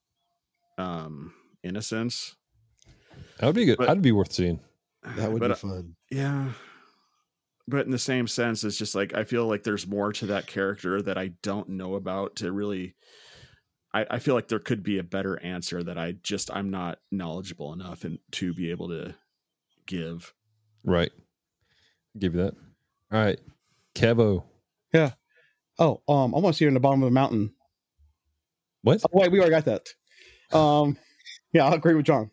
innocence. That would be good. But- That'd be worth seeing. That would But, be fun. Yeah. But in the same sense, it's just like I feel like there's more to that character that I don't know about to really. I feel like there could be a better answer that I'm not knowledgeable enough and to be able to give. Right. Give you that. All right. Kevo. Oh, I want to see her in the bottom of the mountain. What? Oh, wait, we already got that. Yeah, I'll agree with John.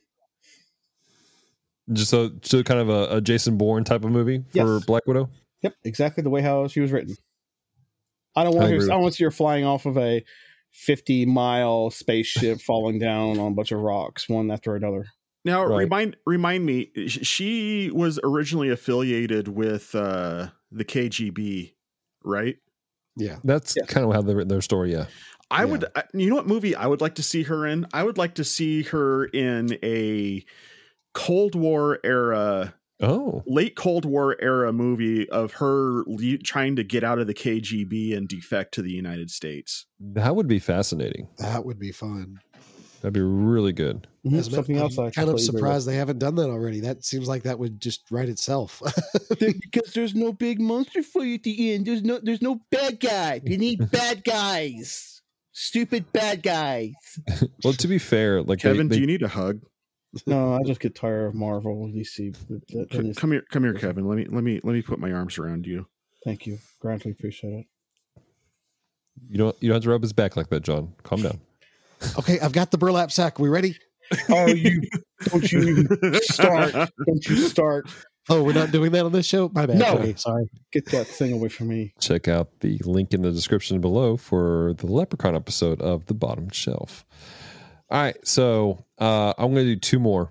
Just so kind of a Jason Bourne type of movie for Yes. Black Widow? Yep, exactly the way how she was written. I don't I want agree with to see her flying off of a 50-mile spaceship falling down on a bunch of rocks, one after another. Now, Right. remind me, she was originally affiliated with the KGB, right? Yeah. That's Yeah. kind of how they written their story, yeah. I Yeah. would, you know what movie I would like to see her in? I would like to see her in a Cold War era, Oh. late Cold War era movie of her trying to get out of the KGB and defect to the United States. That would be fascinating. That would be fun. That'd be really good. As a matter- Something else I I'm kind of completely agree with. surprised they haven't done that already. That seems like that would just write itself. Because there's no big monster fight at the end. There's no bad guy. You need bad guys. Stupid bad guys. Well, to be fair, like Kevin, they, do you need a hug? No, I just get tired of Marvel, DC. Come here, Kevin. Let me put my arms around you. Thank you. Greatly appreciate it. you don't have to rub his back like that, John. Calm down. Okay, I've got the burlap sack. We ready? Oh, don't you start. Don't you start. Oh, we're not doing that on this show? My bad. No. Okay, sorry. Get that thing away from me. Check out the link in the description below for the Leprechaun episode of The Bottom Shelf. All right, so I'm going to do two more.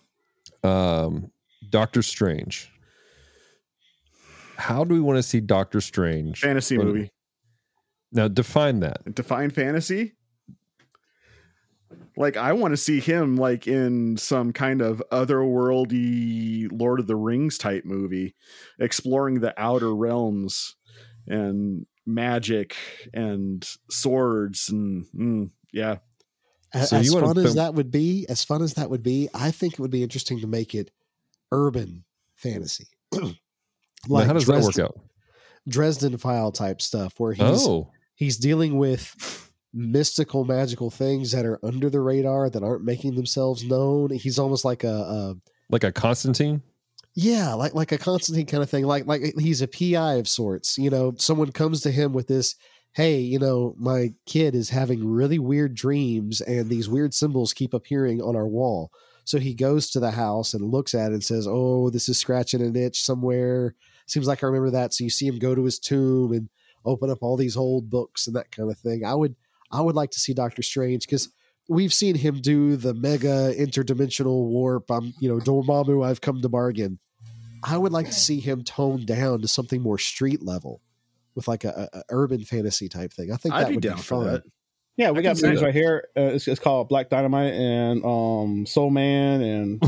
Doctor Strange. How do we want to see Doctor Strange? Fantasy But- movie. Now, define that. Define fantasy. Like I want to see him like in some kind of otherworldly Lord of the Rings type movie, exploring the outer realms and magic and swords and yeah. So As you wanna fun as film- that would be, I think it would be interesting to make it urban fantasy. Now, how does that work out? Dresden File type stuff where he's dealing with mystical magical things that are under the radar that aren't making themselves known. He's almost like like a Constantine? yeah, like a Constantine kind of thing. Like he's a PI of sorts. You know, someone comes to him with this, hey, you know, my kid is having really weird dreams and these weird symbols keep appearing on our wall. So he goes to the house and looks at it and says, oh, this is scratching an itch somewhere. Seems like I remember that. So you see him go to his tomb and open up all these old books and that kind of thing. I would like to see Doctor Strange because we've seen him do the mega interdimensional warp. Dormammu, I've come to bargain. I would like to see him toned down to something more street level with like a urban fantasy type thing. I think I'd that be would down be for fun. that. Yeah, we I got can see movies that. right here. It's called Black Dynamite and Soul Man and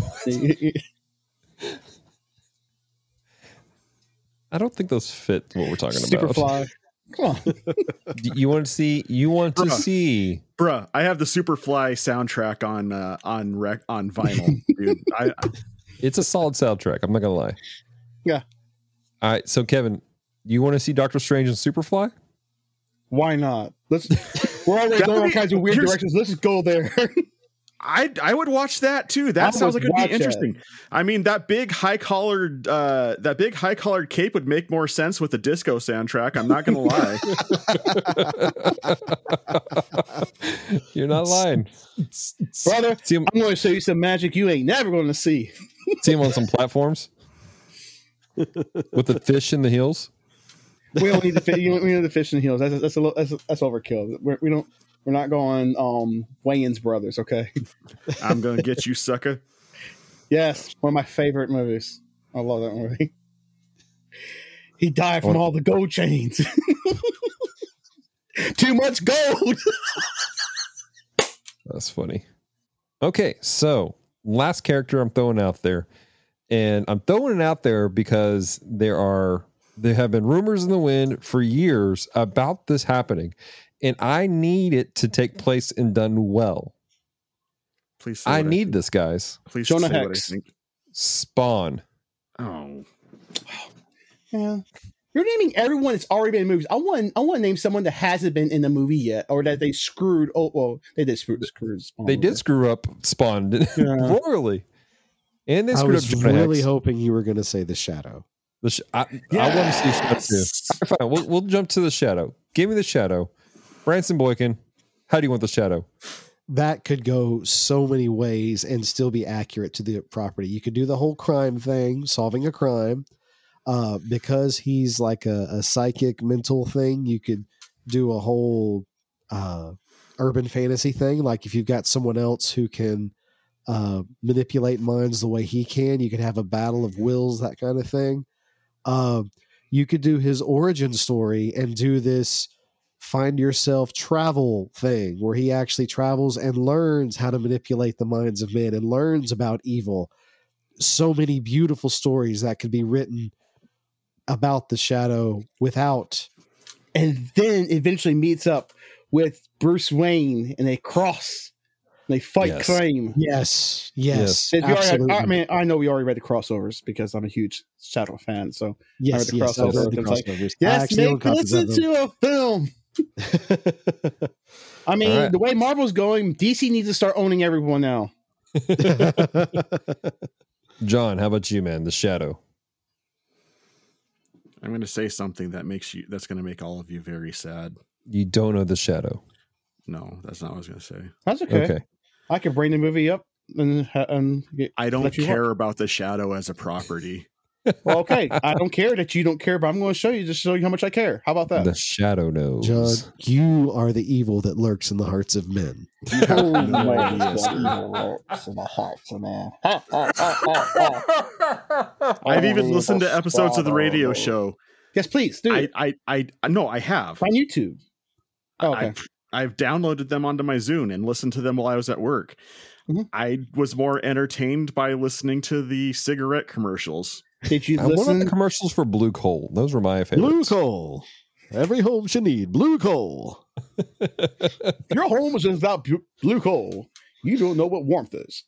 I don't think those fit what we're talking about. Superfly. Come on. You want to see? Bruh, I have the Superfly soundtrack on vinyl, dude. It's a solid soundtrack. I'm not gonna lie. Yeah. All right. So, Kevin, you want to see Doctor Strange and Superfly? Why not? We're already That going all would be- kinds of weird here's- directions. Let's just go there. I would watch that too. I That sounds would like it'd watch be interesting. I mean, that big high collared cape would make more sense with the disco soundtrack. I'm not gonna lie. You're not lying. Brother, See him, I'm going to show you some magic you ain't never going to see. see him on some platforms with the fish in the heels. We don't need the fish. We need the fish and heels. That's overkill. We're not going Wayans Brothers. Okay. I'm gonna get you, sucker. Yes, one of my favorite movies. I love that movie. He died from all the gold chains. Too much gold. That's funny. Okay, so last character I'm throwing out there, and I'm throwing it out there because there have been rumors in the wind for years about this happening, and I need it to take place and done well. Please say I what need think. this, guys. Please Jonah say what I Hex. think. Spawn. Oh, Yeah. You're naming everyone that's already been in movies. I want to name someone that hasn't been in the movie yet, or that they screwed. Oh, well, they did screw Spawn. They did screw up Spawn royally, and they I screwed up was Jonah really Hex. hoping you were going to say The Shadow. I want to see Shadow too. Fine, we'll jump to the Shadow. Give me the Shadow. Branson Boykin, how do you want the Shadow? That could go so many ways and still be accurate to the property. You could do the whole crime thing, solving a crime. Because he's like a psychic mental thing, you could do a whole urban fantasy thing. Like if you've got someone else who can manipulate minds the way he can, you could have a battle of wills, that kind of thing. You could do his origin story and do this find yourself travel thing where he actually travels and learns how to manipulate the minds of men and learns about evil. So many beautiful stories that could be written about the Shadow without. And then eventually meets up with Bruce Wayne, and they cross. And they fight crime. Yes. If you already Absolutely. I mean, I know we already read the crossovers because I'm a huge Shadow fan. So Yes, I read the yes, I've read the crossovers. It's like, crossovers. I yes, actually own make copies listen of them. to a film. I mean, All right. the way Marvel's going, DC needs to start owning everyone now. John, how about you, man? The Shadow. I'm going to say something that's going to make all of you very sad. You don't know the Shadow. No, that's not what I was going to say. That's okay. Okay. I could bring the movie up and I don't let you care watch. about the Shadow as a property. Well, okay. I don't care that you don't care, but I'm going to show you just to show you how much I care. How about that? The Shadow knows. John, you are the evil that lurks in the hearts of men. You have no idea, sir. I've even listened to episodes of the radio show. Yes, please do it I no, I have. on YouTube. Oh, okay. I've downloaded them onto my Zune and listened to them while I was at work. Mhm. I was more entertained by listening to the cigarette commercials. Did you What about the listen? commercials for Blue Coal? Those were my Blue favorites. coal. Every home should need blue coal. Your home is without blue coal. You don't know what warmth is.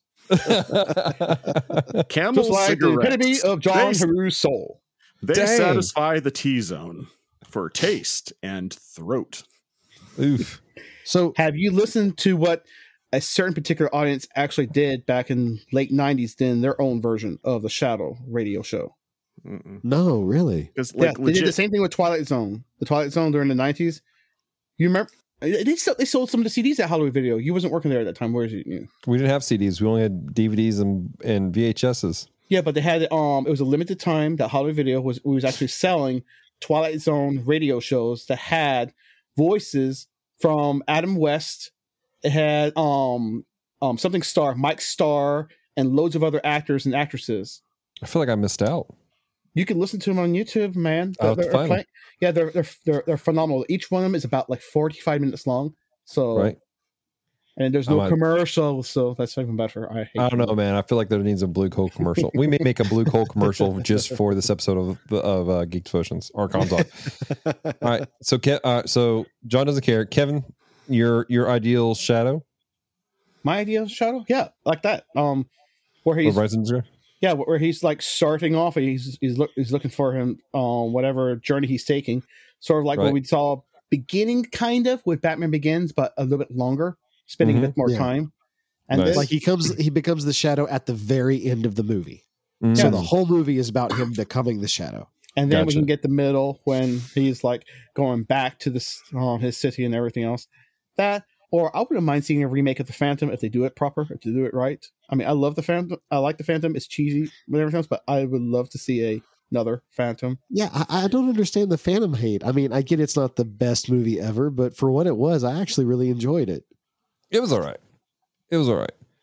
Camel Just like the cigarettes. epitome of John They- Haru's soul. They Dang. satisfy the T-zone for taste and throat. Oof. So Have you listened to what a certain particular audience actually did back in late 90s in their own version of the Shadow radio show? no, really. Because Yeah, like they did the legit, same thing with Twilight Zone. The Twilight Zone during the 90s. You remember? They sold some of the CDs at Hollywood Video. You wasn't working there at that time. Where is you? We didn't have CDs. We only had DVDs and VHSs. Yeah, but they had it was a limited time that Hollywood Video was actually selling Twilight Zone radio shows that had voices from Adam West. It had something Star, Mike Starr, and loads of other actors and actresses. I feel like I missed out. You can listen to them on YouTube, man. I'll have to find them. Yeah, they're phenomenal. Each one of them is about like 45 minutes long. So Right. and there's I no might- commercial, so that's even better. I I don't know, man. I feel like there needs a Blue Coal commercial. We may make a Blue Coal commercial just for this episode of Geek Devotions or Comtalk. All right. So, so John doesn't care. Kevin, your ideal Shadow. My idea of Shadow, yeah, like that. Where Or he's Bryson Zero? yeah, where he's like starting off, and he's looking for him whatever journey he's taking, sort of like what Right. we saw beginning, kind of with Batman Begins, but a little bit longer, spending a bit more Yeah. time. And Nice. this, Like he becomes the Shadow at the very end of the movie. Mm. So the whole movie is about him becoming the Shadow. and then we Gotcha. can get the middle when he's like going back to this his city and everything else. That, or I wouldn't mind seeing a remake of the Phantom if they do it proper, if they do it right. I mean, I love the Phantom. I like the Phantom. It's cheesy with everything else, but I would love to see another Phantom. Yeah, I don't understand the Phantom hate. I mean, I get it's not the best movie ever, but for what it was, I actually really enjoyed it. It was all right. It was all right.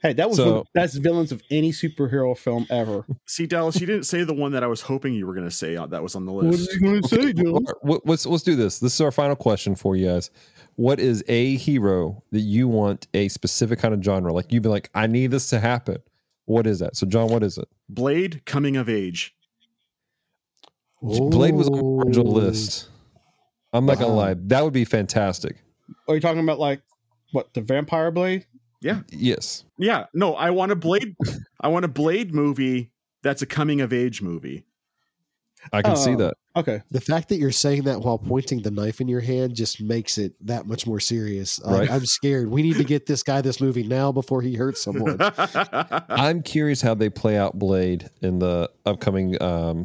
Hey, that was So- one of the best villains of any superhero film ever. See, Dallas, you didn't say the one that I was hoping you were going to say that was on the What list. are you going to say, Dylan? Let's do this. This is our final question for you guys. What is a hero that you want a specific kind of genre? Like you'd be like, I need this to happen. What is that? So, John, what is it? Blade coming of age. Blade was on the original list. I'm not gonna Wow. lie, that would be fantastic. Are you talking about like what the Vampire Blade? Yes, Yeah, no, I want a Blade movie that's a coming of age movie. I can see Oh. that. Okay, The fact that you're saying that while pointing the knife in your hand just makes it that much more serious. Right. I'm scared. We need to get this guy this movie now before he hurts someone. I'm curious how they play out Blade in the upcoming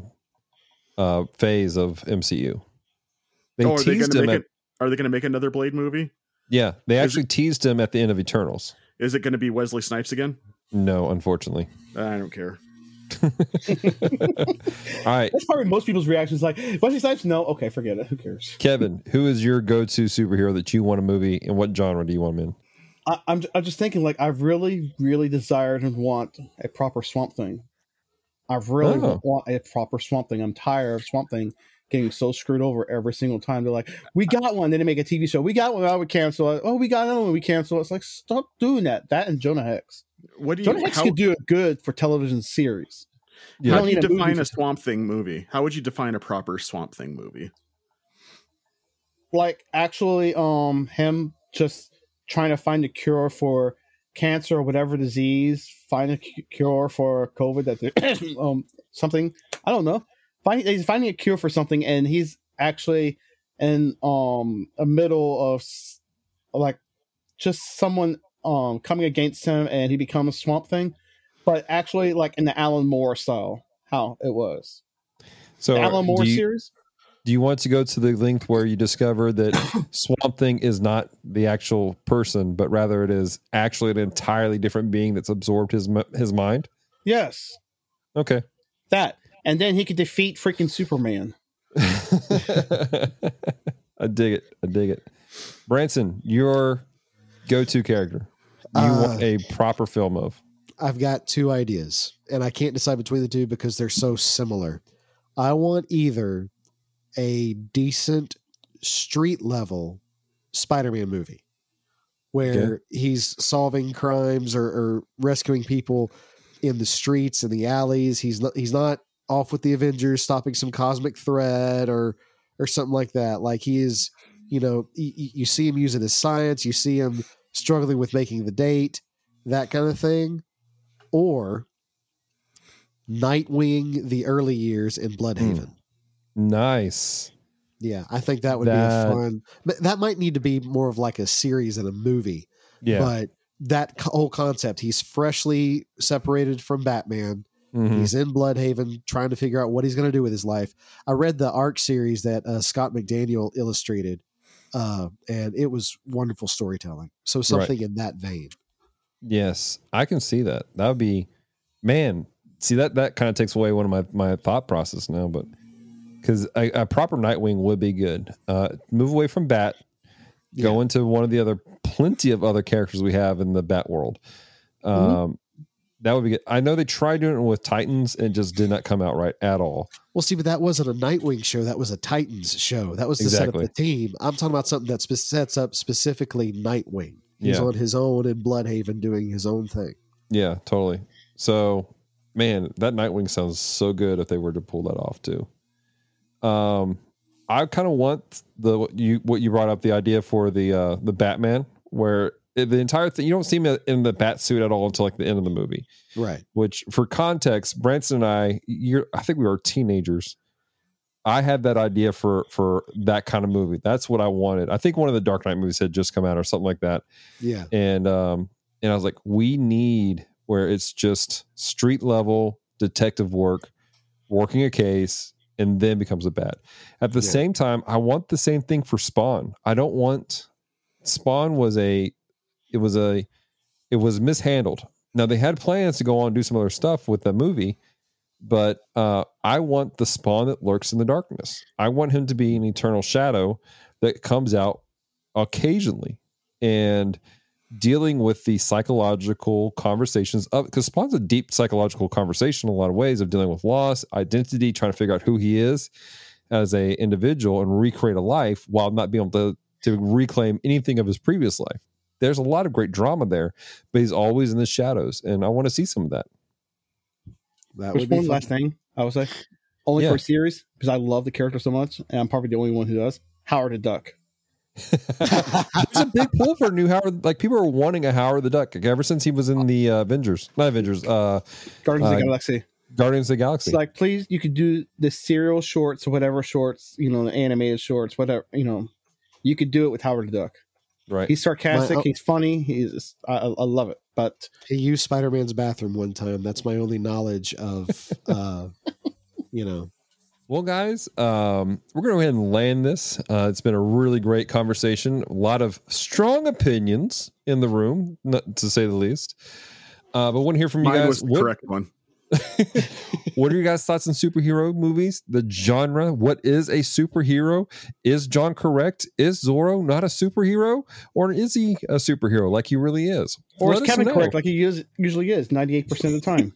phase of MCU. They Oh, are they teased going him to at, Are they going to make another Blade movie? yeah, they Is actually teased him at the end of Eternals. Is it going to be Wesley Snipes again? No, unfortunately. I don't care. All right, that's probably most people's reactions. Like Wesley Snipes, no, okay, forget it. Who cares? Kevin, who is your go-to superhero that you want a movie, and what genre do you want him in? I'm just thinking. Like I really, really desired and want a proper Swamp Thing. I really Oh. want a proper Swamp Thing. I'm tired of Swamp Thing getting so screwed over every single time. They're like, we got one, then they make a TV show. We got one, I would cancel it. Oh, we got another one, we cancel it. It's like, stop doing that. That and Jonah Hex. What do Jonah you Hex how, could do it good for television series. Yeah. how don't do you need a movie define for- a Swamp Thing movie? How would you define a proper Swamp Thing movie? Like actually, him just trying to find a cure for cancer or whatever disease, find a cure for COVID that something, I don't know. He's finding a cure for something, and he's actually in a middle of like just someone coming against him, and he becomes Swamp Thing, but actually like in the Alan Moore style, how it was. So, The Alan Moore do you, series. do you want to go to the length where you discover that Swamp Thing is not the actual person, but rather it is actually an entirely different being that's absorbed his mind? Yes, Okay. that, and then he could defeat freaking Superman. I dig it. I dig it. Branson, your go-to character. You want a proper film of. I've got two ideas, and I can't decide between the two because they're so similar. I want either a decent street level Spider-Man movie where he's solving crimes or rescuing people in the streets and the alleys. He's not off with the Avengers stopping some cosmic threat or something like that. Like he is, you see him using his science, you see him struggling with making the date, that kind of thing. Or Nightwing, the early years in Bloodhaven. Nice. Yeah, I think that would be a fun. But that might need to be more of like a series than a movie. Yeah. But that whole concept, he's freshly separated from Batman. Mhm. He's in Bloodhaven trying to figure out what he's going to do with his life. I read the ARC series that Scott McDaniel illustrated, and it was wonderful storytelling. So something in that vein. Yes, I can see that. That would be, man. See that kind of takes away one of my thought process now, but because a proper Nightwing would be good. Move away from Bat, go into one of the plenty of other characters we have in the Bat world. That would be good. I know they tried doing it with Titans and it just did not come out right at all. Well, see, but that wasn't a Nightwing show. That was a Titans show. That was to set up the team. I'm talking about something that sets up specifically Nightwing. He's on his own in Bloodhaven doing his own thing. Yeah, totally. So, man, that Nightwing sounds so good if they were to pull that off too. I kind of want what you brought up, the idea for the Batman, where the entire thing, you don't see him in the bat suit at all until like the end of the movie. Right. Which, for context, Branson and I think we were teenagers. I had that idea for that kind of movie. That's what I wanted. I think one of the Dark Knight movies had just come out or something like that. Yeah. And I was like, we need where it's just street level detective work, working a case, and then becomes a bat. At the same time, I want the same thing for Spawn. I don't want Spawn was mishandled. Now they had plans to go on and do some other stuff with the movie, but I want the Spawn that lurks in the darkness. I want him to be an eternal shadow that comes out occasionally. And dealing with the psychological conversations of, because Spawn's a deep psychological conversation in a lot of ways of dealing with loss, identity, trying to figure out who he is as a individual and recreate a life while not being able to reclaim anything of his previous life. There's a lot of great drama there, but he's always in the shadows, and I want to see some of that. That There's would be one fun. last thing I would say, only Yeah. for a series, because I love the character so much, and I'm probably the only one who does. Howard the Duck. There's a big pull for a new Howard. Like, people are wanting a Howard the Duck ever since he was in the Guardians of the Galaxy. the Galaxy. It's like, please, you could do the serial shorts or whatever shorts, the animated shorts, whatever, you could do it with Howard the Duck. Right. He's sarcastic. He's funny. I love it. But He used Spider-Man's bathroom one time. That's my only knowledge of, Well, guys, we're going to go ahead and land this. It's been a really great conversation. A lot of strong opinions in the room, not to say the least. But want to hear from you Mine guys. was the correct one. What are your guys' thoughts on superhero movies? The genre. What is a superhero? Is John correct? Is Zorro not a superhero? Or is he a superhero like he really is? or is Let us Kevin know. correct like he usually is 98% of the time?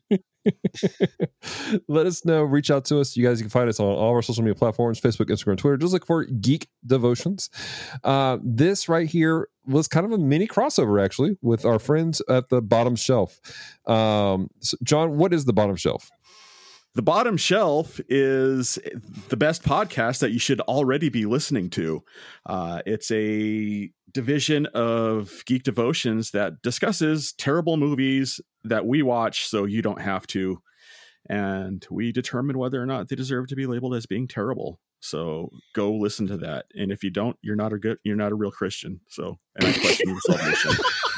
Let us know. Reach out to us. You guys can find us on all our social media platforms, Facebook, Instagram, Twitter. Just look for Geek Devotions. This right here was kind of a mini crossover, actually, with our friends at the Bottom Shelf. So John, what is the Bottom Shelf? The Bottom Shelf is the best podcast that you should already be listening to. It's a division of Geek Devotions that discusses terrible movies that we watch so you don't have to. And we determine whether or not they deserve to be labeled as being terrible. So go listen to that. And if you don't, you're not a real Christian. So, and I question your salvation.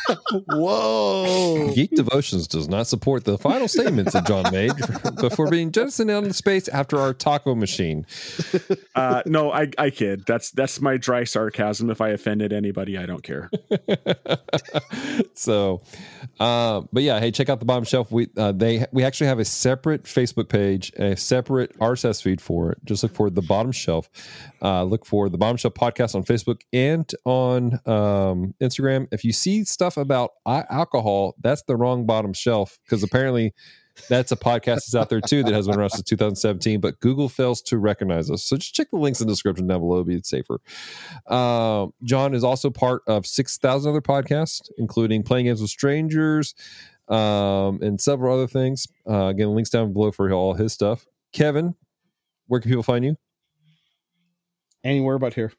Whoa. Geek Devotions does not support the final statements that John made before being jettisoned out into space after our taco machine. No, I kid. That's my dry sarcasm. If I offended anybody, I don't care. So, but yeah, hey, check out the Bottom Shelf. We actually have a separate Facebook page, a separate RSS feed for it. Just look for the Bottom Shelf. Look for the Bottom Shelf podcast on Facebook and on Instagram. If you see stuff about alcohol, that's the wrong Bottom Shelf, because apparently that's a podcast that's out there too that has been around since 2017, but Google fails to recognize us. So just check the links in the description down below, be it safer. John is also part of 6,000 other podcasts, including Playing Games with Strangers and several other things. Again, links down below for all his stuff. Kevin, where can people find you? Anywhere but here.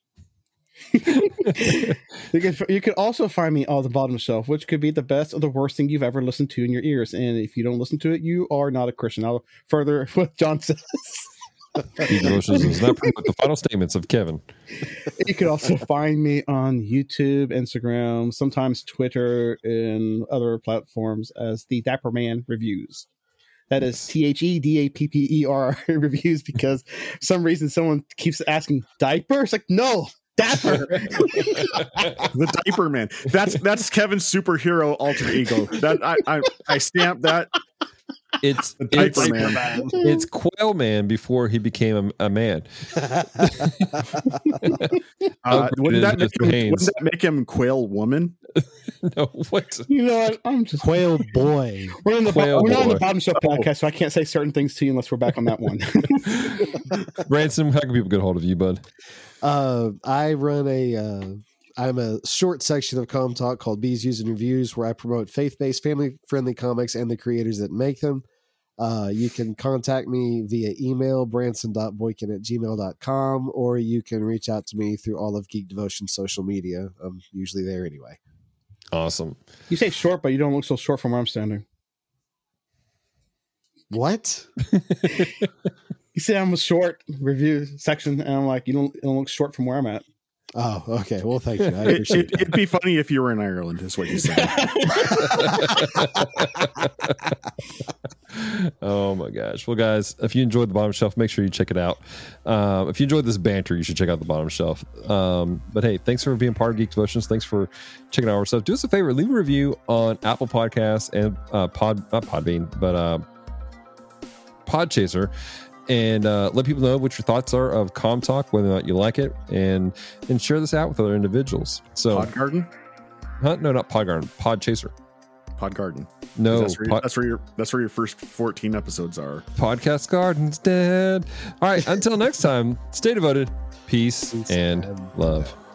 You can also find me on the Bottom Shelf, which could be the best or the worst thing you've ever listened to in your ears. And if you don't listen to it, you are not a Christian. I'll further what John says. Geek Devotions is not proof, but the final statements of Kevin. You can also find me on YouTube, Instagram, sometimes Twitter, and other platforms as the Dapper Man Reviews. That is THEDAPPER reviews, because for some reason someone keeps asking diaper. It's like, no, Dapper. The Diaper Man. That's Kevin's superhero alter ego. That I stamped that. It's Diaper Man. It's Quail Man before he became a man. Wouldn't that make him Quail Woman? No, what? You know what? I'm just Quail boy. we're not on boy. the Bottom Shelf podcast, so I can't say certain things to you unless we're back on that one. Ransom, how can people get a hold of you, bud? I run I'm a short section of Com Talk called Bees, Views, and Reviews, where I promote faith-based, family-friendly comics and the creators that make them. You can contact me via email, branson.boykin@gmail.com, or you can reach out to me through all of Geek Devotion social media. I'm usually there anyway. Awesome. You say short, but you don't look so short from where I'm standing. What? You say I'm a short review section, and I'm like, you don't look short from where I'm at. Oh, okay. Well, thank you. I appreciate that. It'd be funny if you were in Ireland, is what you said. Oh my gosh. Well, guys, if you enjoyed the Bottom Shelf, make sure you check it out. If you enjoyed this banter, you should check out the Bottom Shelf. But hey, thanks for being part of Geek Devotions. Thanks for checking out our stuff. Do us a favor, leave a review on Apple Podcasts and not Podbean, but Podchaser. And let people know what your thoughts are of Com Talk, whether or not you like it, and share this out with other individuals. So Pod Garden? Huh? No, not Pod Garden. Pod Chaser. Pod Garden. No, That's where your first 14 episodes are. Podcast Garden's dead. All right. Until next time, stay devoted. Peace and love.